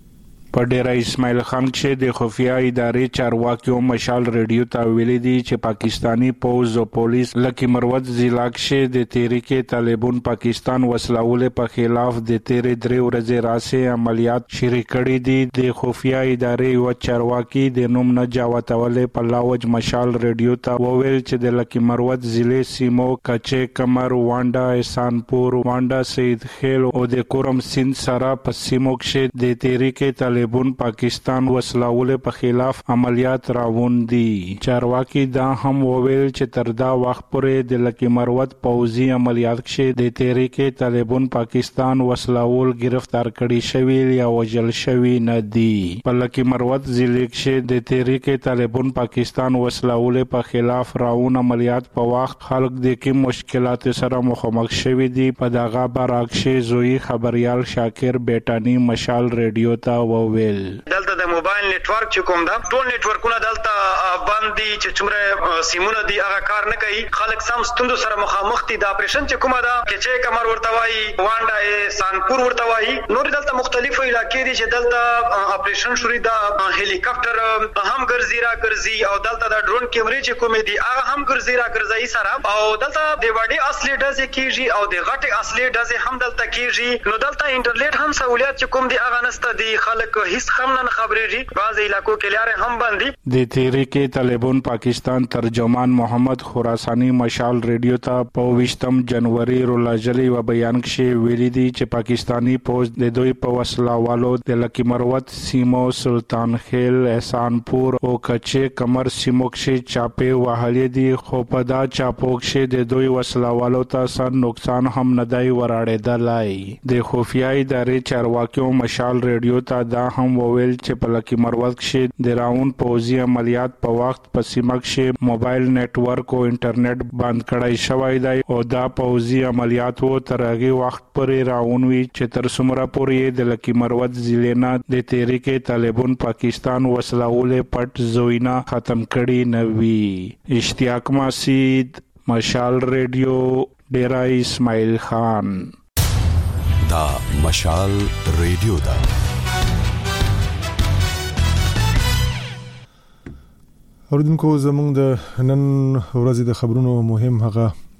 په ډیره اسماعیل خان کې د خفیه ادارې چارواکیو مشال ریډیو ته ویلي دي چې پاکستانی پوز او پولیس لکی مروت ضلع کې د تحریک طالبان پاکستان وسلوال په خلاف د تیرې درې ورځې راسه عملیات شروع کړي دي. د خفیه ادارې او چارواکي د نوم نه جواتولې په لاوج مشال ریډیو ته وویل چې د لکی مروت ضلع سیمو کچې کمر وانډا احسانپور وانډا سید خیل او د کورم سین سره په سیمو کې د تحریک طالبان پاکستان وسلوال په خلاف عملیات راوون دي. چارواکي دا هم وویل چې تر دا وخت پورې د لکی مروت پوځي عملیات کې د تحریک طالبان پاکستان وسلوال گرفتار کړي شوی یا وژل شوی نه دي. په لکی مروت ضلع کې د تحریک طالبان پاکستان وسلوال په خلاف راوون عملیات په وخت خلک د کوم مشکلات سره مخامخ شوي دي. په دغه برعکس زوی خبريال شاکر بیٹانی مشال ریډیو ته دلته د موبایل نتورک چې کوم دا ټول نتورکونه دلته باندې چې څومره سیمونه دي هغه کار نه کوي. خلک سم ستوندو سره مخامخ دي. د اپریشن چې کومه دا چې کمر ورته وایي وانډا سانپور ورته وایي نور دلته مختلفو علاقې دي چې دلته اپریشن شوري دا هلیکاپټر هم ګرځي را ګرځي او دلته د ډرون کیمرې چې کومې دي هغه هم ګرځي را ګرځي سره او دلته د وړي اصلي ډزې کیږي او د غټي اصلي ډزې هم دلته کیږي. نو دلته انټرنیټ هم سہولیت چې کوم دي هغه نسته دي. خلک هیڅ هم نه خبرېږي. بعض علاقو کې لارې هم بندي. د تحریک طالبان پاکستان ترجمان محمد خراسانی مشال ریډیو ته په ویشتم جنوري رولاجلی و بیان کې ویلي دي چې پاکستانی پوز د دوی په وسلوالو د لکی مروت سیمو سلطان خیل احسانپور او کچې کمر سیمو کې چاپې وهلې دي خو په دا چاپو کې د دوی وسلوالو ته سن نقصان هم نه دی وراړېدلای. د خفیه ادارې چارواکیو مشال ریډیو ته دا هم وویل چې په لکی مروت کې د راون پوځي عملیات په وخت په سیمه کې موبایل نتورک او انټرنیټ بند کړای شوی دی او دا پوځي عملیات وو تر هغه وخت پورې راون وی چې تر څومره پورې د لکی مروت ضلع نه د تحریک طالبان پاکستان وسلوال پټ زوینا ختم کړي نه وی. اشتیاق مسجد، مشال ریډیو، ډیرا اسماعیل خان. دا مشال ریډیو دا اوریدونکو زموږ د نن ورځې د خبرونو مهم هغه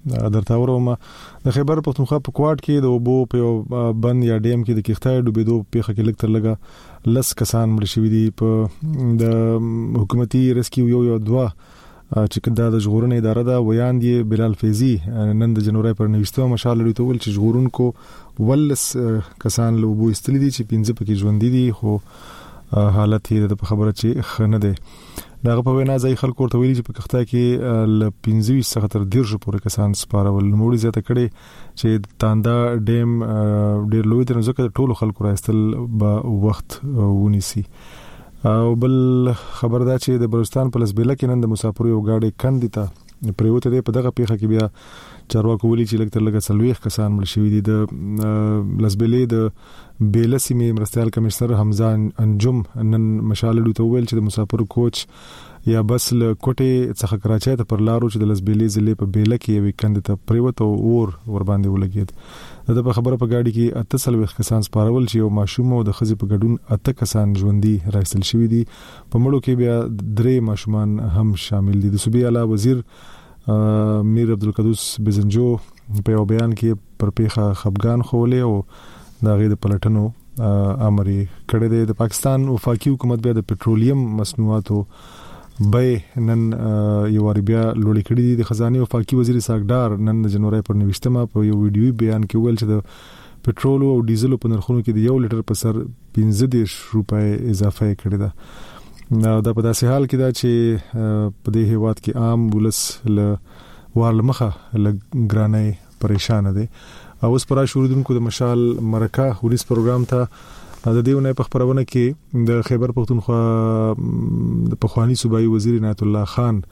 درته ورما د خیبر پختونخوا په کوټ کې د وبو په بند یا ډیم کې د کښتۍ ډوبېدو په خکه لکتر لګا لس کسان مړ شوي دي په د حکومتي ریسکیو یو یو دوا چې کدا د ژغورنې اداره دا ویان دی بلال فیضی نن د جنوري پر نوښتو مشال لري ته ول چې ژغورونکو ولس کسان له وبو استلې دي چې پنځه پکې ژوند دي خو حالت یې د خبره چې خنه ده دغه په وینا ځای خلکو ورته ویلي چې په کښتا کې ل پنځه څخه تر ډیر پورې کسان سپارول نوموړي زیاته کړي چې تاندا ډیم ډیر لوی تر ځکه ټولو خلکو راستل به وخت ونیسي او بل خبر دا چې د بلوچستان په لسبیله کې نن د مسافرو یو گاډي کندې ته پریوته دی په دغه پیخه کې بیا چارواکو ویلي چې لکتر لګه سلويخ کسان مړ شوي دي د لسبیله د بیلسیمه مرستيال کمشنر حمزه انجم نن مشال ډو ته ویل چې د مسافرو کوچ یا بس له کوټه څخه کراچۍ ته پر لارو چې د لسبیله ضلع په بیله کې یو کندې ته پریوته اور ور باندې ولګید دا په خبره په گاډي کې اته سلويخ کسان سپارول چې یو ماشوم او د خزي په ګډون اته کسان ژوندۍ راځل شوي دي په مړو کې بیا درې ماشومان هم شامل دي د صوبې اعلی وزیر میر عبدالقدوس بزنجو په یو بیان کې پر پیخه خفګان خولې او د غید پلټنو امر کړی دی د پاکستان وفاقي حکومت بیا د پټرولیم مصنوعاتو به نن یو ور بیا لوړی کړی دی د خزانه وفاقي وزیر ساګدار نن د جنوري پر نوښتمه په یو ویډیو بیان کې ویل چې د پټرول او ډیزل په نرخونو کې د یو لیټر په سر پنځه روپۍ اضافه کړی ده نو دا په داسې حال کې دا چې په دې هیواد کې عام ولس له وارلمخه لګرانې پریشان دي او اوس پر شروعونکو د مشال مرکه هوریس پروګرام ته د دیونه په خبرونه کې د خیبر پختونخوا د پخوانی صوبایي وزیر عنایت الله خان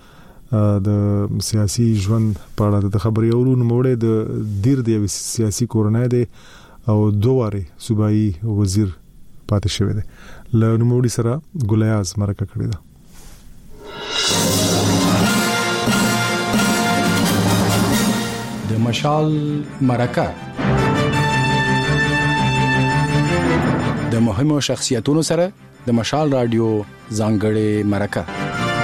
د سیاسي ژوند په اړه د خبري اورونو موړې د دیر دی سیاسي کورنۍ دی او دوه صوبایي وزیر پاتې شوی دی له نوموړي سره ګلیاز مرکه کړې ده د مشال مرکه د مهمو شخصیتونو سره د مشال رادیو ځانګړې مرکه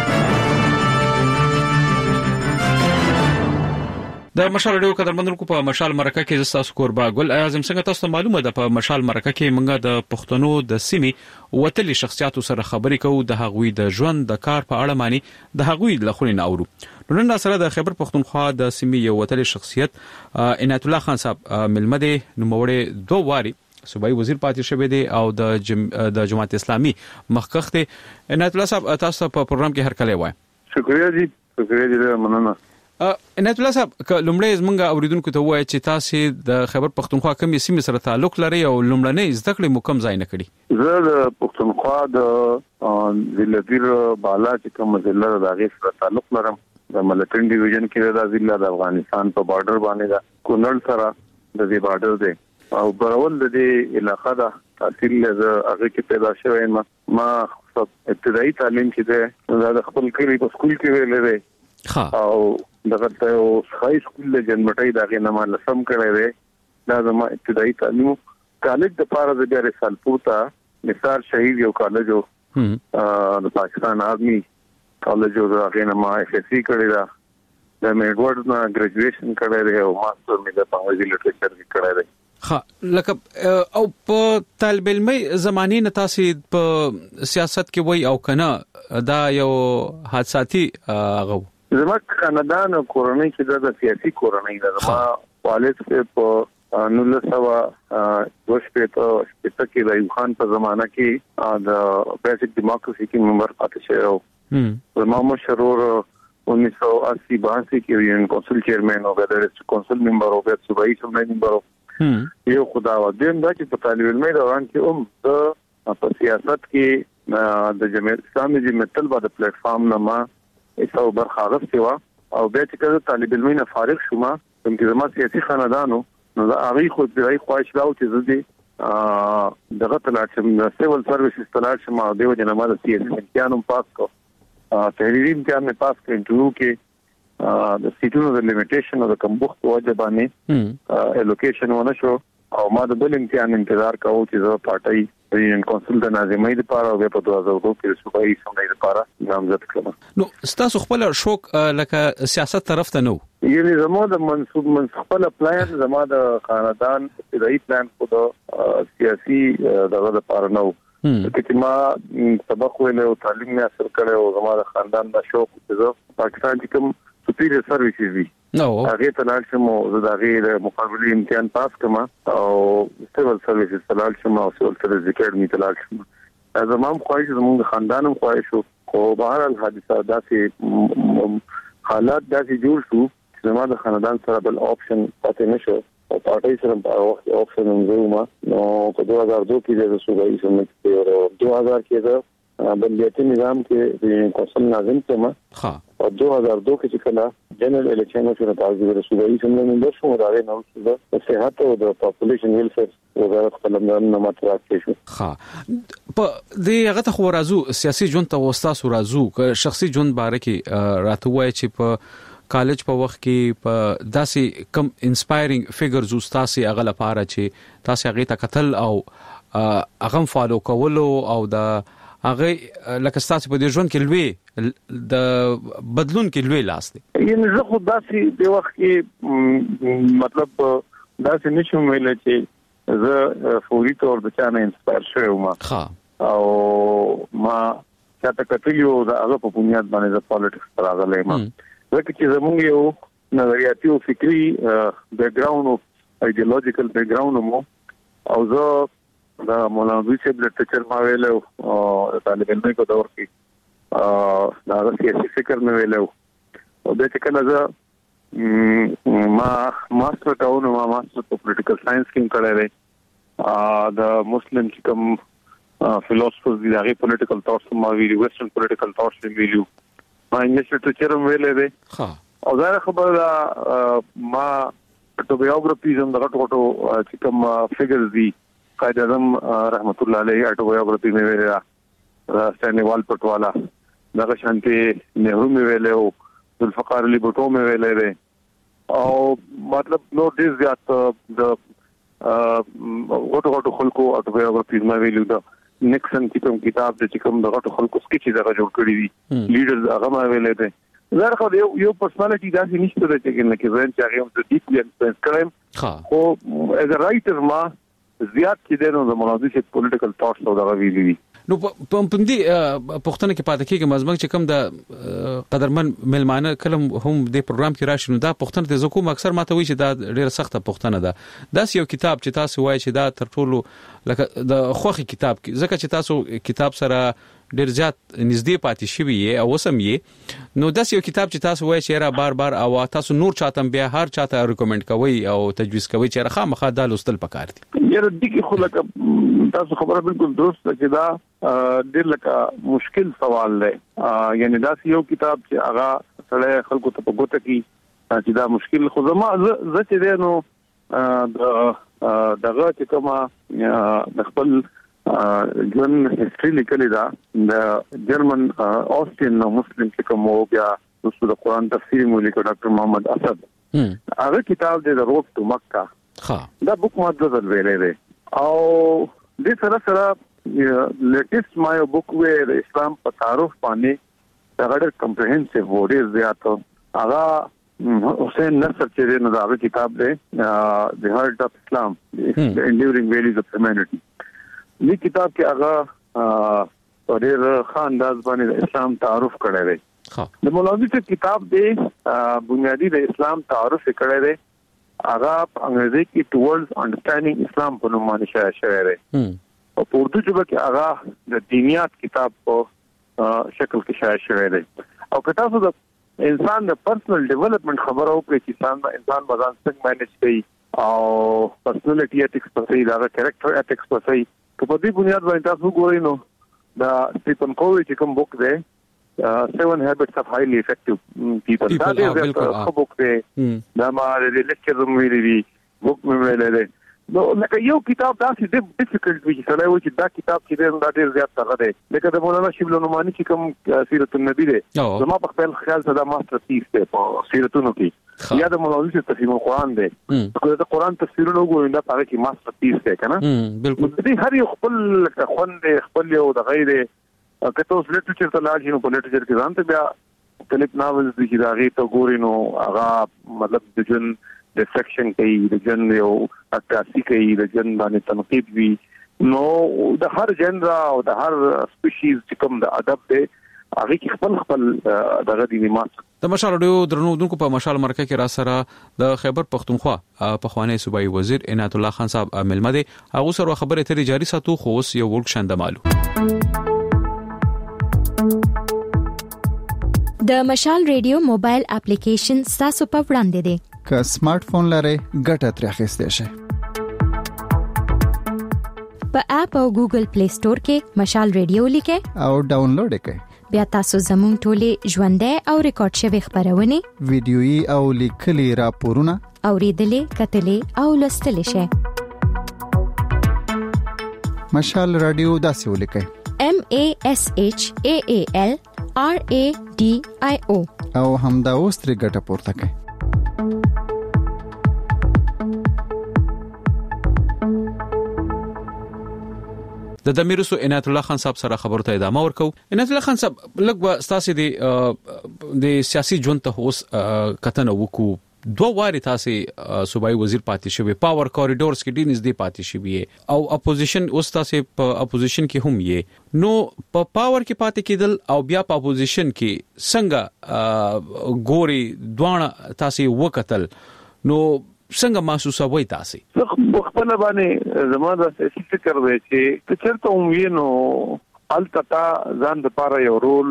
د مشال رادیو قدرمنونکو په مشال مرکه کې زستاسو کوربا ګل اعظم څنګه تاسو معلومه ده په مشال مرکه کې موږ د پښتنو د سیمې وتلي شخصیتو سره خبرې کوو د هغوی د ژوند د کار په اړه معنی د هغوی له خلینو اورو نن سره د خیبر پختونخوا د سیمې یو وتلي شخصیت عنایت الله خان صاحب ملمده نوموړي دوه واري صوبایي وزیر پاتې شوی دی او د جم... د جماعت اسلامي مخکخ دی عنایت الله صاحب تاسو په پروګرام کې هر کله وای شکریا جی شکریا جی مننه عنایت الله صاحب لومړی زمونږ اوریدونکو ته وایي چې تاسو د خیبر پختونخوا کومې سیمې سره تعلق لري او لومړنۍ زده کړې مو کوم ځای نه کړي زه د پختونخوا د ضلع پیر بالا چې کوم ضلع د هغې سره تعلق لرم د ملتن ډیویژن کې د ضلع د افغانستان په بارډر باندې دا کونړ سره د دې بارډر دی او برول د دې علاقې دا تحصیل له هغه کې پیدا شوی ما ما ابتدایي تعلیم چې ده د خپل کلی په سکول کې ویلې ده او دغه ته او هاي سکول له جنمټای دغه نه ما لسم کړی دی دا زما ابتدایي تعلیم کالج د پاره د بیا رسالپور ته نثار شهید یو کالج او د پاکستان آرمي کالج او دغه نه ما اف اس سی کړی دا د میډورډ نه ګریجویشن کړی دی او ماستر مې د پنځه لټریچر کې کړی دی ها لکه او په طالب علمي زماني نه تاسو په سیاست کې وای او کنه دا یو حادثاتي غو زما کاناډا کورنۍ کې د سیاسي کورنۍ د زما والد په نو سوا دوش په تو چې کې د خان په زمانہ کې د بیسیک ډیموکراسي کې ممبر پاتې شو زما مشرور उन्नीस सौ अस्सी बासी کې یونین کونسل چیرمن او د کونسل ممبر او د صوبایي سمنای ممبر یو خدا و دیم دا چې په طالب علمي دوران کې هم د په سیاست کې د جمهوریت اسلامي د متل بعد پلیټ فارم نه ما ایسو برخه غوښتي و او به چې کله طالب علمي نه فارغ شوم کوم چې زما سیاسي خاندانو نو دا هغه خو د راي خواهش راو چې زه دغه تلاش چې سیول سرویسز تلاش ما دیو جنما د سیاسي امتحانوم پاس کو تحریری امتحان میں پاس کر انٹرویو کے د سیټونو د لیمیټیشن او د کمبخت وجه باندې الوکیشن ونه شو او ما د بل امتحان انتظار کاوه چې زه پارټي یونین کونسل د ناظمۍ لپاره او په دوه هزار دوه کې صوبایي سمنۍ لپاره نامزد کړم نو ستاسو خپل شوق لکه سیاست طرف ته نو یعنی زموږ د منسوب منسخبل پلان زموږ د خاندان ابتدایي پلان خو د سیاسي دغه لپاره نو چې ما سبق ویل او تعلیم نه اثر کړو او زموږ خاندان د شوق چې پاکستان کې کوم سپیریئر سرویسز دي نو هغه تلل شمو زداغه مقابله امتحان پاس کما او سیول سرویسز تلل شمو او سیول سرویس اکیډمي تلل شمو زمام خواهش زموږ خاندانم خواهش او بهر الحادثه داسې حالات داسې جوړ شو چې زموږ د خاندان سره بل آپشن پاتې نشو او پارټي سره په وخت آپشن موږ نو په دوه هزار دوه کې د صوبایي سمټ او دوه هزار کې د بلدیاتي نظام کې د قوسل ناظم ته ها او دوه هزار دوه کې چې کله جنرال الیکشن شروع کاوه د صوبایي سمټ نو شو راغی نو د صحت او د پاپولیشن ویلفیر وزارت خپلمدان نه ماته شو ها په دې هغه ته خو راځو سیاسي ژوند ته وستاسو راځو شخصي ژوند باره کې راته وای چې په کالج په وخت کې په داسې کم انسپایرینګ فیګرز استاسي هغه لپاره چې تاسو هغه ته قتل او هغه فالو کولو او د هغه لکه تاسو په دې ژوند کې لوي د بدلون کې لوي لاس دي یعنی زه خو داسې د وخت کې مطلب داسې نشم ویل چې زه فوري تور د چانه انسپایر شوم ها او ما چاته کتلیو د هغه په بنیاد باندې د پالیټکس راغلی ما ځکه چې زموږ یو نظریاتي او فکری بیک گراوند او ایډیولوژیکل بیک گراوند مو او زه د مولانا دوی صاحب لیکچر ما ویلو او طالب علم کو دور کې دا سیاسي فکر مې ویلو او د چې کله زه ما ماستر کاوه ما ماستر په پولیټیکل ساينس کې کړی دی د مسلم چې کوم فلسفه دي هغه پولیټیکل ثاټس ما ویلو ویسټرن پولیټیکل ثاټس ویلو ما انګلیش ټیچر ویلې دی ها او دا خبره ما اټوبایوګرافیز هم دغه ټوټو چې کوم فګرز دي قائد اعظم رحمت الله علیه اټوبایوګرافي مې ویله ستاني وال پټوالا دغه شانتي نهرو مې ویله ذوالفقار علی بوټو مې ویله او مطلب نو ډیر زیات د غټو غټو خلکو اټوبایوګرافیز مې ویلو دا نیکسن چې کوم کتاب د چې کوم دغه خلکو سکیچ دغه جوړ کړی دي لیډرز هغه ما ویلې ده زه خو یو یو پرسنالټي داسې نشته چې کې کې زين چې هغه د ډیپلی انفلوئنس کړم خو از ا رائټر ما زیات چې دنو د مناظرې چې پولیټیکل ثاټس او دغه ویلي دي نو په پندي پښتنه کې پاتې کېږي مزمن چې کوم د قدرمن ملمانه کلم هم د پروګرام کې راشي نو دا پښتنه د زکو اکثر ماته وی چې دا ډیره سخته پښتنه ده دا یو کتاب چې تاسو وایي چې دا تر ټولو لکه د خوخي کتاب کې ځکه چې تاسو کتاب سره ډیر زیات نږدې پاتې شوی او وسم یې نو دا یو کتاب چې تاسو وایي چې را بار بار او تاسو نور چاته بیا هر چاته ریکمند کوي او تجویز کوي چې راخه مخه د لوستل پکار دي یره د کې خو لکه تاسو خبره بالکل درست ده چې دا ډیر لکه مشکل سوال دی یعنی دا یو کتاب چې هغه سره خلکو ته په ګوته کې چې دا مشکل خو زما زه چې دی نو د دغه چې کومه د خپل ژوند هیستوري لیکلې ده د جرمن اوسټین نو مسلم چې کوم او بیا د قرآن تفسیر مو لیکو ډاکټر محمد اسد هغه کتاب د روډ ټو مکه ها دا بوک ماده ویلې ده او د سره سره لیټیسټ مایو بوک وې د اسلام په تعارف باندې هغه ډېر کمپریهنسیو وړي زیات هغه حسین نصر چې نو دا کتاب دی د هارت اف اسلام د انډیورینګ ویلیز اف هیومانټی دې کتاب کې هغه ډېر ښه انداز باندې اسلام تعارف کړی دی د مولانا چې کتاب دی بنیادی د اسلام تعارف کړی دی هغه په انګریزي کې ټوورډز انډرسټانډینګ اسلام په نوم باندې شایع شوی دی او په اردو ژبه کې هغه د دینیات کتاب په شکل کې شایع شوی دی او که تاسو د انسان د پرسنل ډیولپمنٹ خبرو کې چې انسان انسان بدن څنګه مینج کوي او پرسنالټي ایتکس په څیر دا کریکټر ایتکس په څیر په دې بنیاد باندې تاسو ګورئ نو دا سټیفن کووی چې کوم بوک دی seven habits of highly effective people دا دې څه بوک دی دا ما د لیکچر مې لري بوک مې ویلې نو لکه یو کتاب تاسو ډېر ډیفیکلټ وي چې سره و چې دا کتاب چې دا ډېر زیات څنګه دی لکه د مولانا شیبل نعمانی چې کوم سیرت النبی دی زما په خپل خیال سره دا ماستر پیس دی په سیرتونو کې یا د مولانا تفسیر قرآن دی که د قرآن تفسیرونه وګورئ دا هغه کې ماستر پیس دی کنه بالکل دې هر یو خپل خوند خپل یو د غیر کته اوس لیټریچر ته لاړ شي نو په لیټریچر کې ځان ته بیا مختلف ناولز دي چې راغی ته ګوري نو هغه مطلب د جن د سیکشن کوي د جن یو عکاسي کوي د جن باندې تنقید وی نو د هر جنرا او د هر سپیشیز چې کوم د ادب دی هغه کې خپل خپل دغه دی ماس د مشال رادیو درنو دونکو په مشال مرکه کې را سره د خیبر پختونخوا په خوانی صوبایي وزیر عنایت الله خان صاحب ملمه دي هغه سره خبره ترې جاری ساتو خو اوس یو ورک شند مالو د مشال رادیو موبایل اپلیکیشن تاسو په وړاندې دی که سمارټ فون لرئ ګټه ترې اخیستئ شئ په اپ او ګوګل پلی سٹور کې مشال رادیو لیکه او ډاونلوډ کړئ بیا تاسو زموږ ټولې ژوندۍ او ریکارډ شوی خبرونه ویډیويي او لیکلي راپورونه اوریدلې کتلې او لوستلې شئ مشال رادیو داسې ولیکئ M A S H A A L R A D I O او همدا اوس ترې ګټه پورته کړئ د دمیرسو عنایت الله خان صاحب سره خبرو ته ادامه ورکو عنایت الله خان صاحب لږ به تاسو د د سیاسي ژوند ته اوس کتنه وکړو دوه واري تاسو صوبایي وزیر پاتې شوی پاور کوریډورز کې ډینز دی پاتې شوی او اپوزیشن اوس تاسو په اپوزیشن کې هم یې نو په پاور کې پاتې کېدل او بیا په اپوزیشن کې څنګه ګوري دوه تاسو وکتل نو څنګه محسوسه وای تاسو خپل باندې زموږ د سیاسي فکر دی چې چېرته وینو التتا ځان د پاره یو رول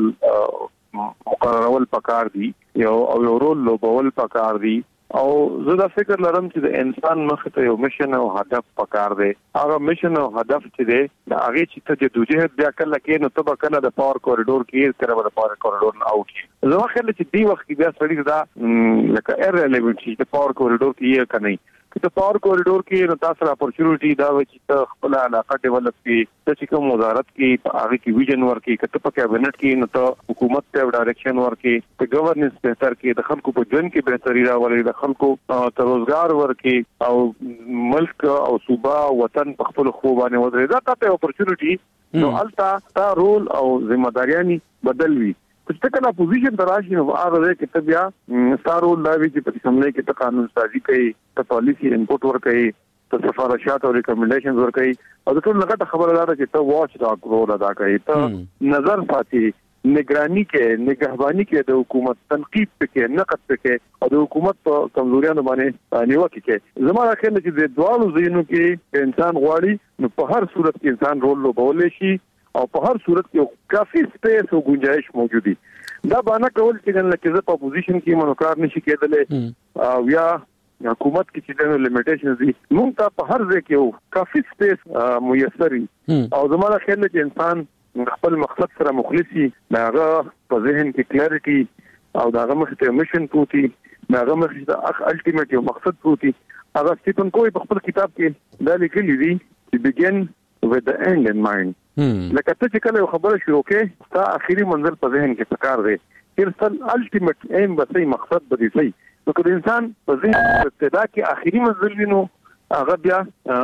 مقررول پکار دی یو او یو رول لوبول پکار دی او زه دا فکر لرم چې د انسان مخ ته یو میشن او هدف پکار دی هغه میشن او هدف چې دی دا هغه چې ته د دوجه بیا کله کې نو ته کله د پاور کوریډور کې تر د پاور کوریډور نه اوټي زه خل چې دی وخت کې بیا سړی دا لکه ایرلیونت چې د پاور کوریډور کې یې کني چې د پاور کوریډور کې نو تاسو اپورچونټی دا و چې ته خپل علاقه ډیولپ کړي چې کوم وزارت کې هغه کې ویژن ورکړي کته په کابینټ کې نو ته حکومت ته ډایرکشن ورکړي ته گورننس بهتر کې د خلکو په ژوند کې بهتري راولي د خلکو ته روزګار ورکړي او ملک او صوبه وطن په خپل خو باندې ودرې دا ته اپورچونټی نو التا تا رول او ذمہ داریانی بدل وی چې کله اپوزیشن دراشي نو هغه کې ته بیا ستارو لاوي چې په سملې کې ته قانون سازي کوي ته پالیسی انپوټ ور کوي ته سفارشات او ریکمنډیشنز ور کوي او د ټول لګه خبردار چې ته واچ دا رول ادا کوي ته نظر ساتي نگرانی کې نگهبانی کې د حکومت تنقید کې نقد کې او د حکومت په کمزوریانو باندې نیوکه کې زموږ خیال چې د دوالو زینو کې انسان غواړي نو په هر صورت کې انسان رول لوبول شي او په هر صورت کې کافي سپیس او گنجائش موجودي دا باندې کول چې ګنل کې زه په اپوزیشن کې منوکار نشي کېدلې او یا حکومت کې چې د لیمیټیشنز دي موږ ته په هر ځای کې کافي سپیس میسري او زموږ خیال چې انسان خپل مقصد سره مخلصي داغه په ذهن کې کلیریټي او داغه مخ ته میشن پروتي داغه مخ ته الټیمیټ یو مقصد پروتي هغه سټیفن کوی په خپل کتاب کې دا لیکلی دی to begin with the end in mind لکه ته چې کله خبره شروع کې تا اخیری منزل په ذهن کې پکار دی ارسل الټیمیټ ایم بسې مقصد بدی سي نو که انسان په ذهن ابتدا کې اخیری منزل وینو هغه بیا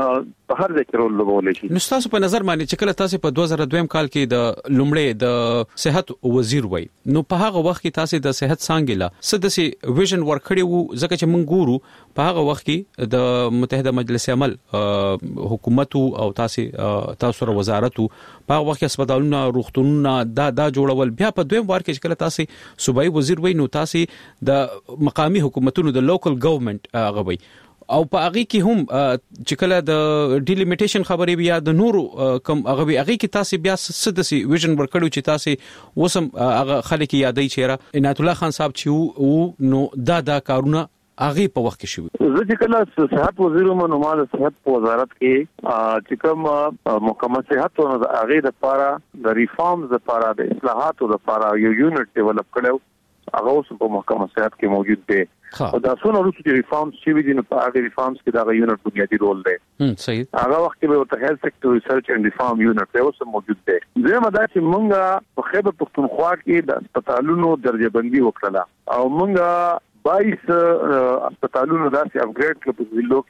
په هر ځای کې رول لوبول شي نو تاسو په نظر باندې چې کله تاسو په دوه زره دوه کال کې د لومړی د صحت وزیر وای نو په هغه وخت کې تاسو د صحت څنګه لا سدسي ویژن ورکړی وو ځکه چې موږ ګورو په هغه وخت کې د متحده مجلس عمل حکومت او تاسو تاسو سره وزارت په هغه وخت کې هسپتالونه روغتونونه دا دا جوړول بیا په دویم وار کې چې کله تاسو صوبایي وزیر وای نو تاسو د مقامی حکومتونو د لوکل ګورنمنت غوي او په هغه کې هم چې کله د ډیلیمیټیشن خبرې بیا د نورو کم هغه هغه کې تاسو بیا سدسي ویژن ورکړو چې تاسو وسم هغه خلک یادای چیرې عنایت الله خان صاحب چې نو دا دا کارونه هغه په وخت کې شوی زه چې کله صحت وزیر مونږ نو صحت په وزارت کې چې کوم مکمل صحت او هغه د لپاره د ریفارمز لپاره د اصلاحاتو لپاره یو یونټ ډیولپ کړو هغه اوس په محکمه صحت کې موجود دی او دا څونه وروسته ریفارمز چې ویل په هغه ریفارمز کې دا یونټ بنیادی رول دی صحیح هغه وخت کې به ته هیلث سېکټر ریسرچ اند ریفارم یونټ اوس موجود دی زموږ دا چې مونږه په خیبر پختونخوا کې د هسپتالونو درجه بندي وکړه او مونږه بایس هسپتالونو داسې اپګریډ کړو په ضلعو کې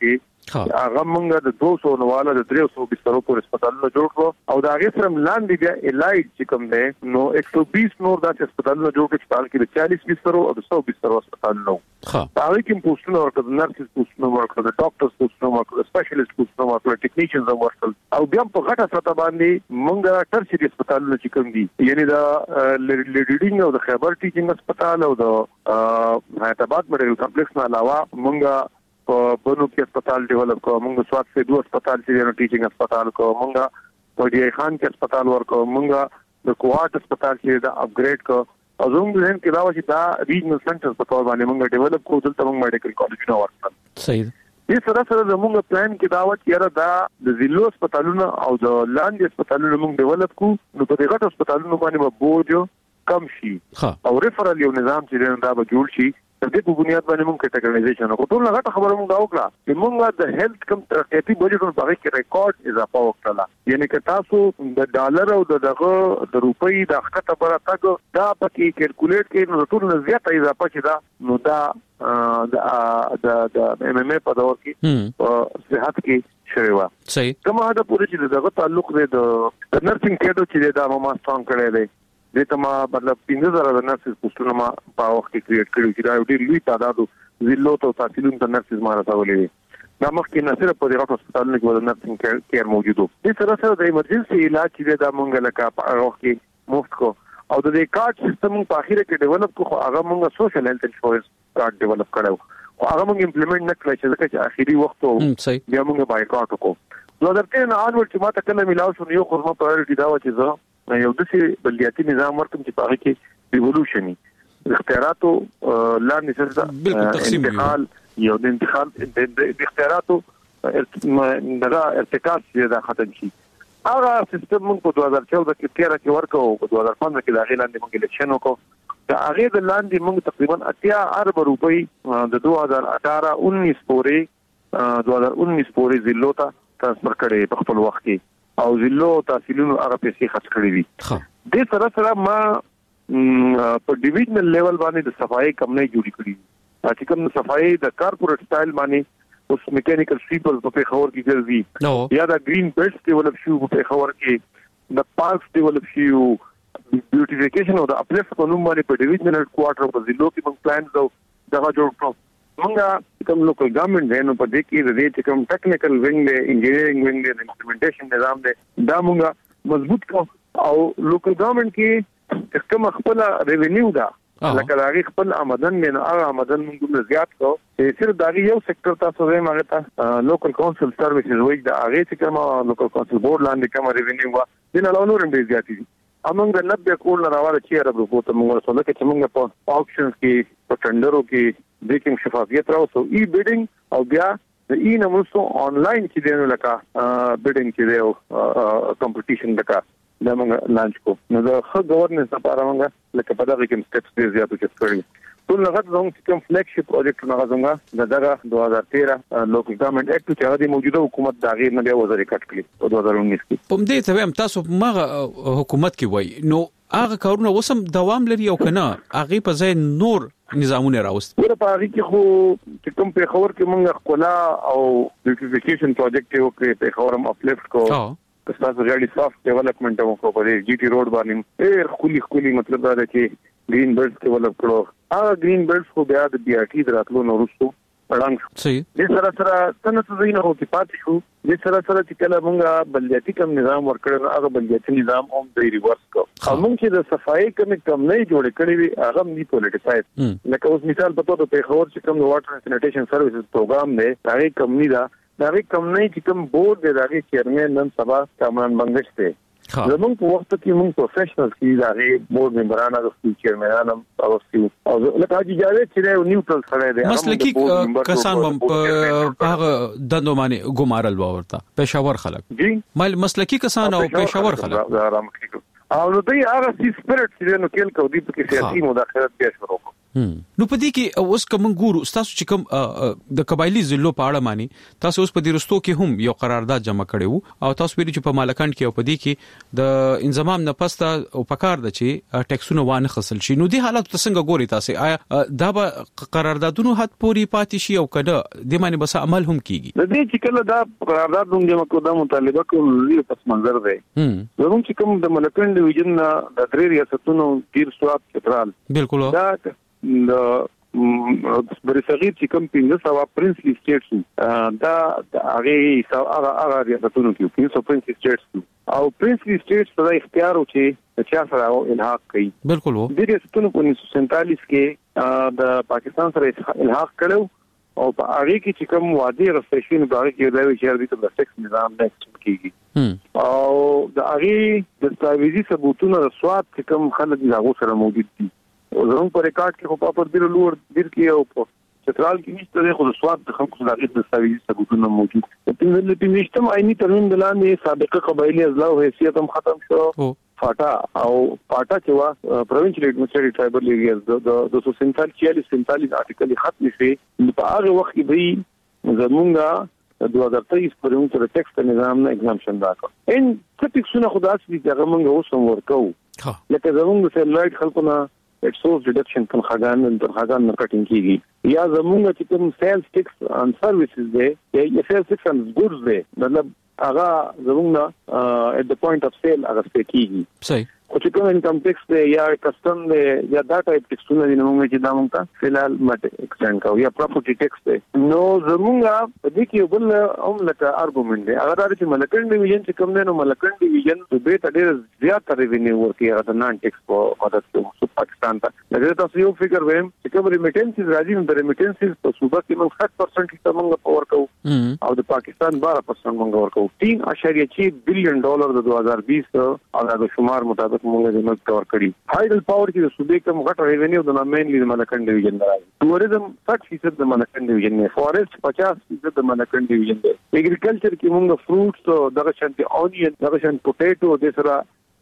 هغه موږ د دوه سوه نواله د درې سوه بسترو پورې هسپتالونه جوړ کړو او دا هغه سره لاندې بیا الایډ چې کوم دی نو ایک سو بیس نور داسې هسپتالونه جوړ کړل چې کې د چالیس بسترو او د سو بسترو هسپتالونه ها هغه کې پوسټونه ورکړل د نرسز پوسټونه ورکړل د ډاکټرز پوسټونه ورکړل سپیشلیست پوسټونه ورکړل ټیکنیشنز ورکړل او بیا په غټه سطح باندې موږ ټرشري هسپتالونه چې کوم دي یعنی دا لیډینګ او د خیبر ټیچینګ هسپتال او د حیدرآباد میډیکل کمپلیکس نه علاوه موږ په بنو کې هسپتال ډیولپ کوو موږ سواد سے دوه هسپتال چې نو ټیچینګ هسپتال کوو موږ په ډی خان کې هسپتال ورکو موږ د کوارټ هسپتال چې دا اپګریډ کو او زموږ ذهن کې دا و چې دا ریجنل سنټرز په تور باندې موږ ډیولپ کوو دلته موږ میډیکل کالجونه ورکړل صحیح دې سره سره زموږ پلان کې دا و چې یاره دا د ضلعو هسپتالونه او د لاندې هسپتالونه موږ ډیولپ کوو نو په دې غټ هسپتالونو باندې به بوج کم شي او ریفرل یو نظام چې دا به جوړ شي د دې په بنیاد باندې موږ کټګورایزیشن وکړو ټول هغه خبره موږ دا وکړه چې موږ د هیلث کم ترقیاتي بجټ په هغه کې ریکارډ اضافه وکړه یعنی که تاسو د ډالر او دغه د روپۍ د حقته بره تاسو دا پکې کیلکولیټ کړئ نو ټول نه زیاته اضافه چې دا نو دا د د ایم ایم ای په دور کې په صحت کې شوی و صحیح کومه دا پوره چې دغه تعلق دی د نرسنګ کېدو چې دا ما ستون کړی دی د تما مطلب پنځه زره د نرسز پوسټونه ما په وخت کې کریټ کړو چې دا ډېر لوی تعداد ضلعو ته تحصیلون ته نرسز ما راځولې دا مخکې نه صرف په دغه هسپتالونو کې د نرسنګ کیر موجود و د سره سره د ایمرجنسي علاج چې دا مونږ لکه په وخت کې مفت کو او د دې کارت سیستم په اخیره کې ډیولپ کو هغه مونږ سوشل هیلث انشورنس کارت ډیولپ کړو او هغه مونږ امپلیمنٹ نه کړی چې ځکه چې اخیری وخت وو بیا مونږ بایکاټ وکړو نو درته نه انور چې ما ته کله ملاو شو یو خو ما پرایورټي دا و چې زه یو داسې بلدیاتي نظام ورکوم چې په هغه کې ریولوشني اختیاراتو لاندې سره انتقال یو د انتقال د اختیاراتو دغه ارتکاز چې دا ختم شي هغه سیستم موږ په دوه هزار چودہ کې تیرا کې ورکو په دوه هزار پندرہ کې دا غي لاندې موږ الیکشن وکړو دا هغه د لاندې موږ تقریبا اتیا ارب روپۍ د دوه هزار اٹھارہ انیس پورې دوه هزار انیس پورې ضلعو ته ترانسفر کړي په خپل وخت کې او ضلعو تحصیلونو هغه پیسې خرڅ کړې دي د سره سره ما په ډیویژنل لیول باندې د صفای کمنۍ جوړې کړې چې کوم صفای د کارپوریټ سټایل باندې اوس میکانیکل سویپرز په خبر کې ګرځي یا دا گرین بیلټس ډیولپ شو په خبر کې د پارکس ډیولپ شو بیوټیفیکیشن او د اپلیفټ په نوم باندې په ډیویژنل هډ کوارټر په ضلعو کې موږ پلان دا دغه جوړ کړو موږ کوم لوکل ګورنمنت دی نو په دې کې د دې کوم ټیکنیکل وینګ دی انجینیرینګ وینګ دی امپلیمنټیشن نظام دی دا موږ مضبوط کو او لوکل ګورنمنت کې کوم خپل ریونیو دا لکه دا خپل آمدن نه هغه آمدن موږ زیات کو چې صرف دا یو سېکټر تاسو زه ماغه تا لوکل کونسل سرویسز وایي دا هغه چې کوم لوکل کونسل بورډ لاندې کوم ریونیو وا دین له نور هم زیات دي امنګ د نبه کول راواله چې رب رپورت موږ سره کې چې موږ په آکشنز کې په ټندرو کې د کوم شفافیت راوځو ای بیډینګ او بیا د ای نموسو انلاین چې دینو لکه بیډینګ چې دی کمپټیشن لکه دا موږ لانچ کو نو د خو گورننس لپاره موږ لکه په دغه کې سټیپس ډیر زیات وکړ کړی ټول هغه زموږ کوم فلیگشپ پروجیکټ نه غوښنه د دغه دوه هزار تیرہ لوکل ګورنمنت اکټ چې د موجوده حکومت د غیر نه بیا وزارت کټ کړی په دوه هزار انیس کې په دې ته هم تاسو مغه حکومت کې وای نو هغه کارونه وسم دوام لري او کنه هغه په ځای نور نظامونه راوست ور په هغه کې خو چې کوم په خبر کې موږ خپل او بیوټیفیکیشن پروجیکټ یو کې په خبرم اپلیفټ کو تاسو غاړي سافټ ډیولپمنٹ او کو په جی ټي روډ باندې ډېر خولي خولي مطلب دا دی چې گرین بیلټس ډیولپ کړو هغه گرین بیلټس خو بیا د بي ار ټي دراتلو نو وروسته پړنګ صحیح د سره سره څنګه څه نه هو کې پاتې شو د سره سره چې کله موږ بلدیاتي کم نظام ورکړل هغه بلدیاتي نظام هم د ریورس کو موږ چې د صفای کم کم نه جوړ کړی وي هغه نه پولیټیسایز لکه اوس مثال په توګه په خبر چې کوم واټر سینیټیشن سرویسز پروګرام دی هغه کم نه دا هغه کم نه چې کوم بورډ دی هغه چیرمن نن سبا کامران بنگش دی زمونږ په وخت کې موږ پروفیشنل کې دا غي بورډ ممبران او چیرمنان هم اوسېو او لکه چې جاوید چې نیوټرل سره دی مسلکی کسان هم په هغه دندو باندې ګمارل ورته پېښور خلک جی مل مسلکی کسان او پېښور خلک او نو دوی هغه سی سپیرټ چې نو کېل کو دي په کې سیاسي مداخلت بیا شروع نو پدې کې اوس کوم ګورو تاسو چې کوم د قبایلی ضلعو په اړه مانی تاسو اوس په دې رستو کې هم یو قرارداد جمع کړو او تاسو ویلي چې په مالکان کې او پدې کې د انضمام نه پسته او پکار د چې ټیکسونه وانه خصل شي. نو دې حالت څنګه ګوري تاسو؟ آیا دا به قراردادونو حد پوری پاتې شي او کله د معنی بس عمل هم کیږي؟ د دې چې کله دا قرارداد هم جمع کوو دا مطالبه کوي پس منظر دی زموږ چې کوم د ملکن ډیویژن د درې ریاستونو ګیر سواب چترال بالکل دا د برصغیر چې کوم پنځه سوا پرنسلی سټیټس دا هغه هغه هغه ریاستونو کې پنځه پرنسلی سټیټس او پرنسلی سټیټس په اختیار او چې چا سره الحاق کوي. بالکل وو د ریاستونو په انیس سو سینتالیس کې د پاکستان سره الحاق کړو او په هغه کې چې کوم وعده رسېشن په هغه کې دا وی چې د ټیکس نظام نه کیږي او د هغه د تاویزي ثبوتونو د سواد چې کوم خلک هغه سره موجود دي زموږ په ریکارډ کې خو په پر ډیر لوړ ډیر کې او په چترال کې نشته خو د سواد د خلکو سره د تاویزي ثبوتونه موجود دي. په دې پنځم آئینی ترمیم دلانه سابقه قبایلی ازلا او حیثیت هم ختم شو فاټا او فاټا چې وا پروینشل ایڈمنسټریټیو ټرایبل ایریاز د دو سو سینتالیس سینتالیس آرټیکل ختم شي په هغه وخت کې به زمونږه د دوه هزار تیئیس پرون تر ټیکس نظام نه ایگزامشن راکړ ان څه ټیکسونه خدای سي چې موږ اوس هم ورکو لکه زمونږ سیلایټ خلکونه اټسوس ډیډکشن کوم خدان د خدان نه کټینګ کیږي یا زمونږ چې کوم سیلز ټیکس ان سرویسز دی یا سیلز ټیکس ان ګودز دی مطلب هغه زمونږ ات د پوینټ اف سیل هغه سپیکیږي صحیح او چې کوم انکم ټیکس دی یا کسٹم دی یا دا ټایپ ټیکسونه دي نو موږ چې دا موږ ته فلال ماته ایکسټند کوو یا پراپرټي ټیکس دی نو زمونږ په دې کې بل هم لکه ارګومنت دی هغه دا چې ملکن ډیویژن چې کوم دی نو ملکن ډیویژن به ته ډیر زیات ریوینیو ورکړي هغه د نان ټیکس په مدد کې پاکستان ته لکه تاسو یو فګر ویم چې کوم ریمیټنسز راځي نو د ریمیټنسز په صوبه کې موږ سات پرسنټ کې موږ پاور کوو او د پاکستان بارہ پرسنټ موږ ورکوو تین اشاریه چی بلین ډالر د دوه هزار بیس او د شمار مطابق موږ د ملک کور کړی هایډل پاور کې د صوبې کوم غټ ریوینیو د مینلی د ملکن ډیویژن راځي ټوریزم سات فیصد د ملکن ډیویژن نه فارست پچاس فیصد د ملکن ډیویژن دی اګریکلچر کې موږ فروټس او دغه شانتي اونین دغه شانت پټیټو د سره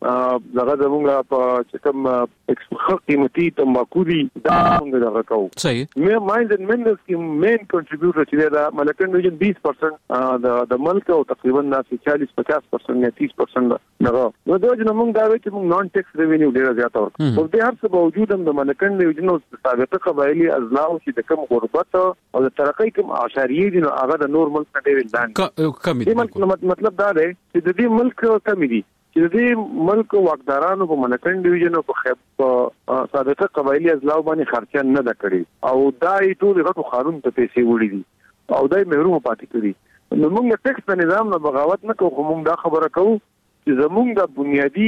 دغه زمونږ په چې کوم ایکسپورت قیمتي تمباکو دي دا موږ دغه کوو صحیح مې ماینز اند منرلز کې مین کنټریبیوټر چې دا ملکن ډیویژن بیس پرسنټ د د ملک او تقریبا چالیس پچاس پرسنټ یا تیس پرسنټ دغه نو دا چې موږ دا وایو چې موږ نان ټیکس ریوینیو ډیر زیات ورکړو خو د هر څه باوجود هم د ملکن ډیویژن او سابقه قبایلی ازلا او چې د کوم غربت او د ترقۍ کوم اشاریه دي نو هغه د نور ملک نه ډیر لاندې کم دي. مطلب دا دی چې د دې ملک کم دي چې د دې ملک واکدارانو په ملکن ډیویژن او په خپ سابقه قبایلی ازلاو باندې خرچه نه دا کړی او دا ټول غټو خارون ته پیسې وړي دي او دای محروم پاتې کړي نو موږ ټیکس په نظام نه بغاوت نه کوو موږ دا خبره کوو چې زموږ د بنیادی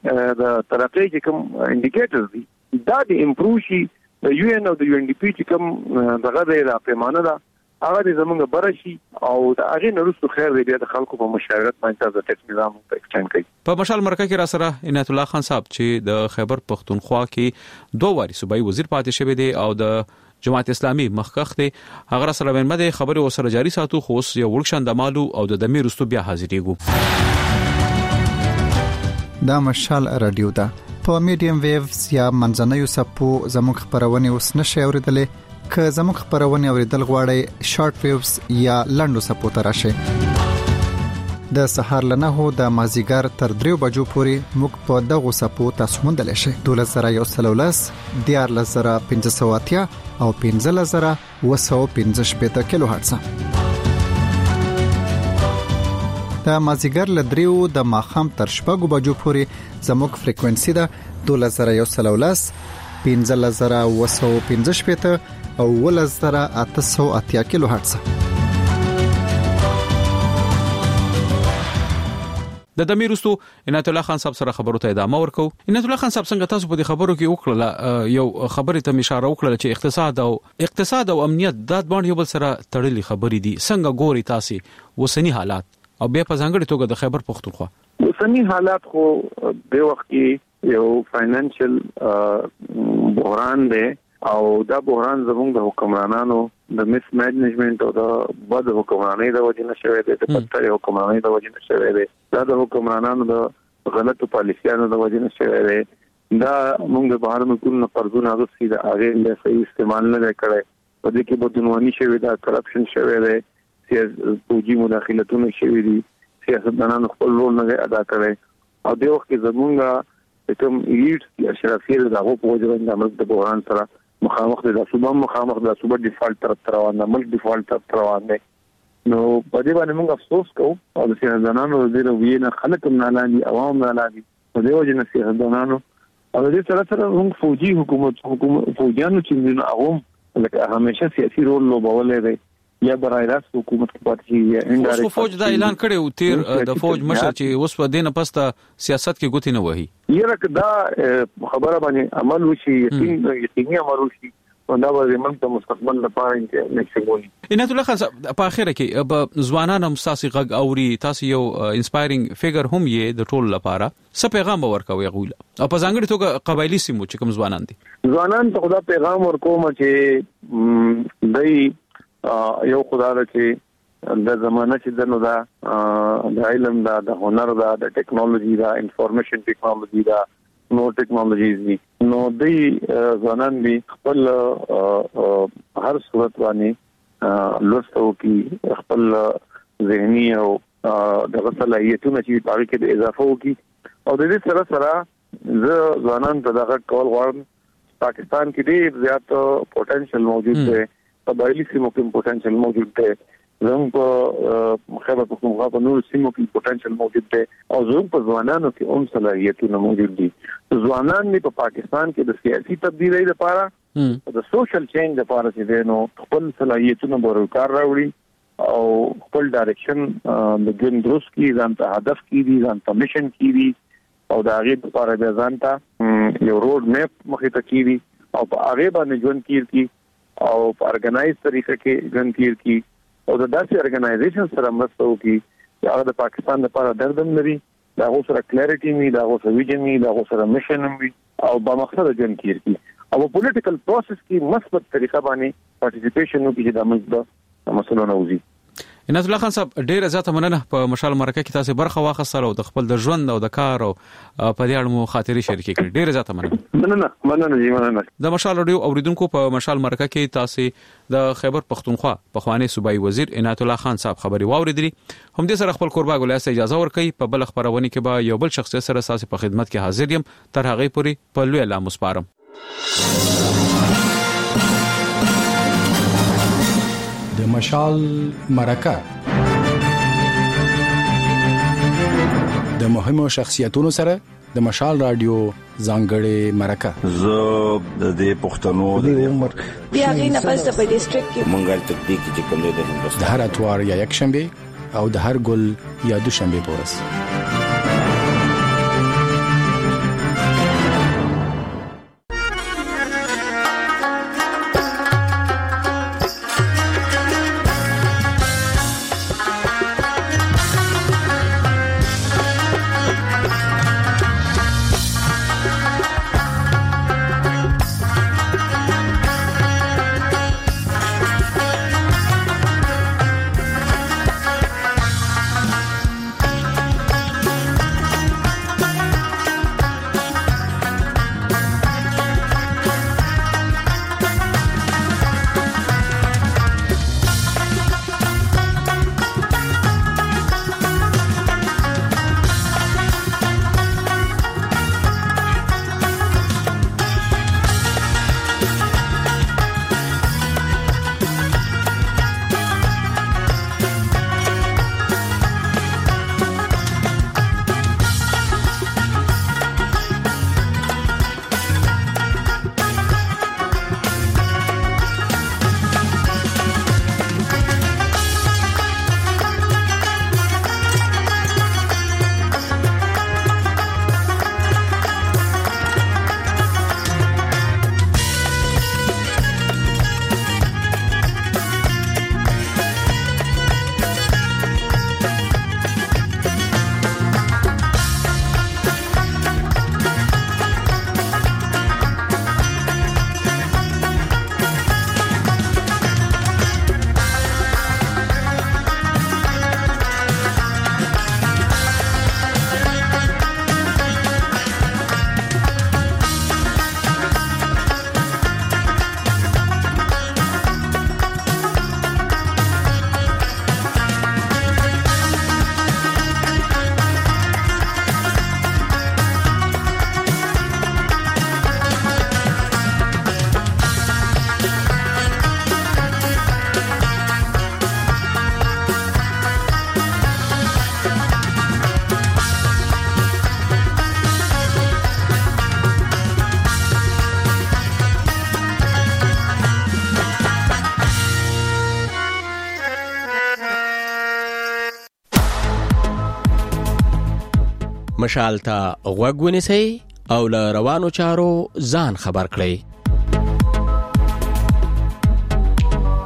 د ترقۍ چې کوم انډیکیټرز دي دا د امپروو شي د یو ان او د یو ان ډي پی چې کوم دغه د پیمانه ده هغه د زمونږ برشي او د هغه نورستو خیر دی د خلکو په مشاورت باندې د ټیکس نظام په ایکسټند کوي. په مشال مرکه کې را سره عنایت الله خان صاحب چې د خیبر پختونخوا کې دوه واري صوبایي وزیر پاتې شوی دی او د جماعت اسلامي مخکخ دی هغه سره ورمده خبره وسره جاری ساتو خو یو ورکشن د مالو او د دمیر رستو بیا حاضرېګو. دا مشال رادیو دا په میډیم ویوز یا منځنوي سپو زموږ خبرونه اوس نشي اوریدلې که زموږ خبرونه اوریدل غواړئ شارټ ویوز یا لنډو سپو ته راشئ د سهار لنه هو د مازیګر تر دریو بجو پورې موږ په دغه سپو تاسو موندل شئ دولس زره یو سل ولس دیار لزره پنځه سوه اتیا او پنځه لزره اوه سوه پنځه شپېته کیلو هرتز د مازیګر لدریو د ماخام تر شپږو بجو پورې زموږ فریکوئنسي ده دولس زره یو سل ولس پنځه لزره اوه سوه پنځه شپېته او ولس زره اته سوه اتیا کیلو هرتز. د دمیرستو عنایت الله خان صاحب سره خبرو ته ادامه ورکو. عنایت الله خان صاحب څنګه تاسو په دې خبرو کې وکړه یو خبره ته اشاره وکړه چې اقتصاد او اقتصاد او امنیت د باندې یو بل سره تړلې خبرې دي څنګه ګوري تاسو وسنی حالات او بیا په ځانګړي توګه د خیبر پختونخوا وسنی حالات خو د وخت کې یو فاینانشل بحران دی او دا بحران زموږ د حکمرانانو د میس مینجمنت او د بد حکمرانۍ د وجې نه شوی دی د پټه حکمرانۍ د وجې نه شوی دی دا د حکمرانانو د غلطو پالیسیانو د وجې نه شوی دی دا موږ د بهر ملکونو قرضونه غوښتي دا هغه له صحیح استعمال نه کړي په دې کې بدنوانی شوی دا کرپشن شوی دی سیاسي پوجي مداخلتونه شوی دي سیاستدانانو خپل رول نه ادا کړي او د وخت کې زمونږه کوم ایټ اشرافي دغه په وجه باندې عمل د بحران سره مخامخ دي د صوبه مخامخ د صوبه ډیفالت طرف روان نه ملک ډیفالت طرف روان دي نو په دې باندې موږ افسوس کوو او د سیاستدانانو د وینې خلک نه لاندې عوام نه لاندې په دې وجه نه سیاستدانانو او دې سره سره موږ فوجي حکومت حکومت فوجانو چې نه عوام لکه همیشه سیاسي رول لوبولې دي یا برای راست حکومت کې پاتې یا انډایرکټ فوج دا اعلان کړی و تیر د فوج مشر چې اوس په دینه پسته سیاست کې ګوتې نه وهي یره دا خبره باندې عمل وشي یقین یقیني عمل وشي دا به موږ ته مستقبل لپاره نشګونی انات الله خان په اخره کې به ځوانان هم تاسو غږ اوري تاسو یو انسپایرینګ فیګر هم یې د ټول لپاره څه پیغام ورکوي غوله او په ځانګړي توګه قبایلی سیمو چې کوم ځوانان دي ځوانان ته خدا پیغام ورکوم چې دای یو خدای چې د زمانه چې دنو دا د علم دا د هنر دا د ټیکنالوژي دا انفارمیشن ټیکنالوژي دا نو ټیکنالوژیز دي نو دوی ځوانان دي خپل هر صورت باندې لوستو کې خپل ذهني او د صلاحیتونو چې په کې د اضافه وکي او د دې سره سره زه ځوانان ته دغه کول غواړم پاکستان کې ډېر زیات پوتنشل موجود دی قبایلی سیمو کې پوتنشل موجود دی زموږ په خیبر پختونخوا په نور سیمو کې پوتنشل موجود دی او زموږ په ځوانانو کې هم صلاحیتونه موجود دي ځوانان په پاکستان کې د سیاسي تبدیلۍ لپاره د سوشل چینج لپاره چې دینو خپل صلاحیتونه بروکار راوړي او خپل ډایرکشن د ګن دروس کې ځان ته هدف کې دي ځان ته میشن کې دي او د هغه لپاره به ځان ته یو روډ میپ مخې ته کې دي او په هغه باندې ژوند کیږي او په ارګنایز طریقه کې ژوند کیږي او د داسې ارګنایزیشن سره مرسته وکړي چې هغه د پاکستان لپاره دردم لري دا غو سره کلیریټي وي دا غو سره ویژن وي دا غو سره میشن وي او با مقصد ژوند کیږي او په پولیټیکل پروسس کې مثبت طریقه باندې پارټیسیپیشن وکړي چې د مسله مسلو نوزي انات الله خان صاحب ډیره زیاته مننه په مشال مرکه کې تاسو برخه واخیستل او د خپل د ژوند او د کار او په دې اړه مو خاطري شریکې کړې ډیره زیاته مننه مننه مننه جی مننه د مشال رادیو اوریدونکو په مشال مرکه کې تاسو د خیبر پختونخوا په خوانی صوبایي وزیر انات الله خان صاحب خبري واوریدلې هم دې سره خپل قربا ګولای سي اجازه ورکړي په بل خبرونه کې به یو بل شخص سره تاسو په خدمت کې حاضر یم تر هغه پورې په لوی الله مسپارم د مشال مرکه د مهمو شخصیتونو سره د مشال رادیو ځانګړې مرکه زه د دې پښتنو د عمر بیا غي نه پس په ډیسټریکټ کې منګل تطبیق چې کوم دی د هندوستان د هر اتوار یا یک شنبه او د هر ګل یا دوشنبه پورس مشال ته غوږ ونیسئ او له روانو چارو ځان خبر کړئ.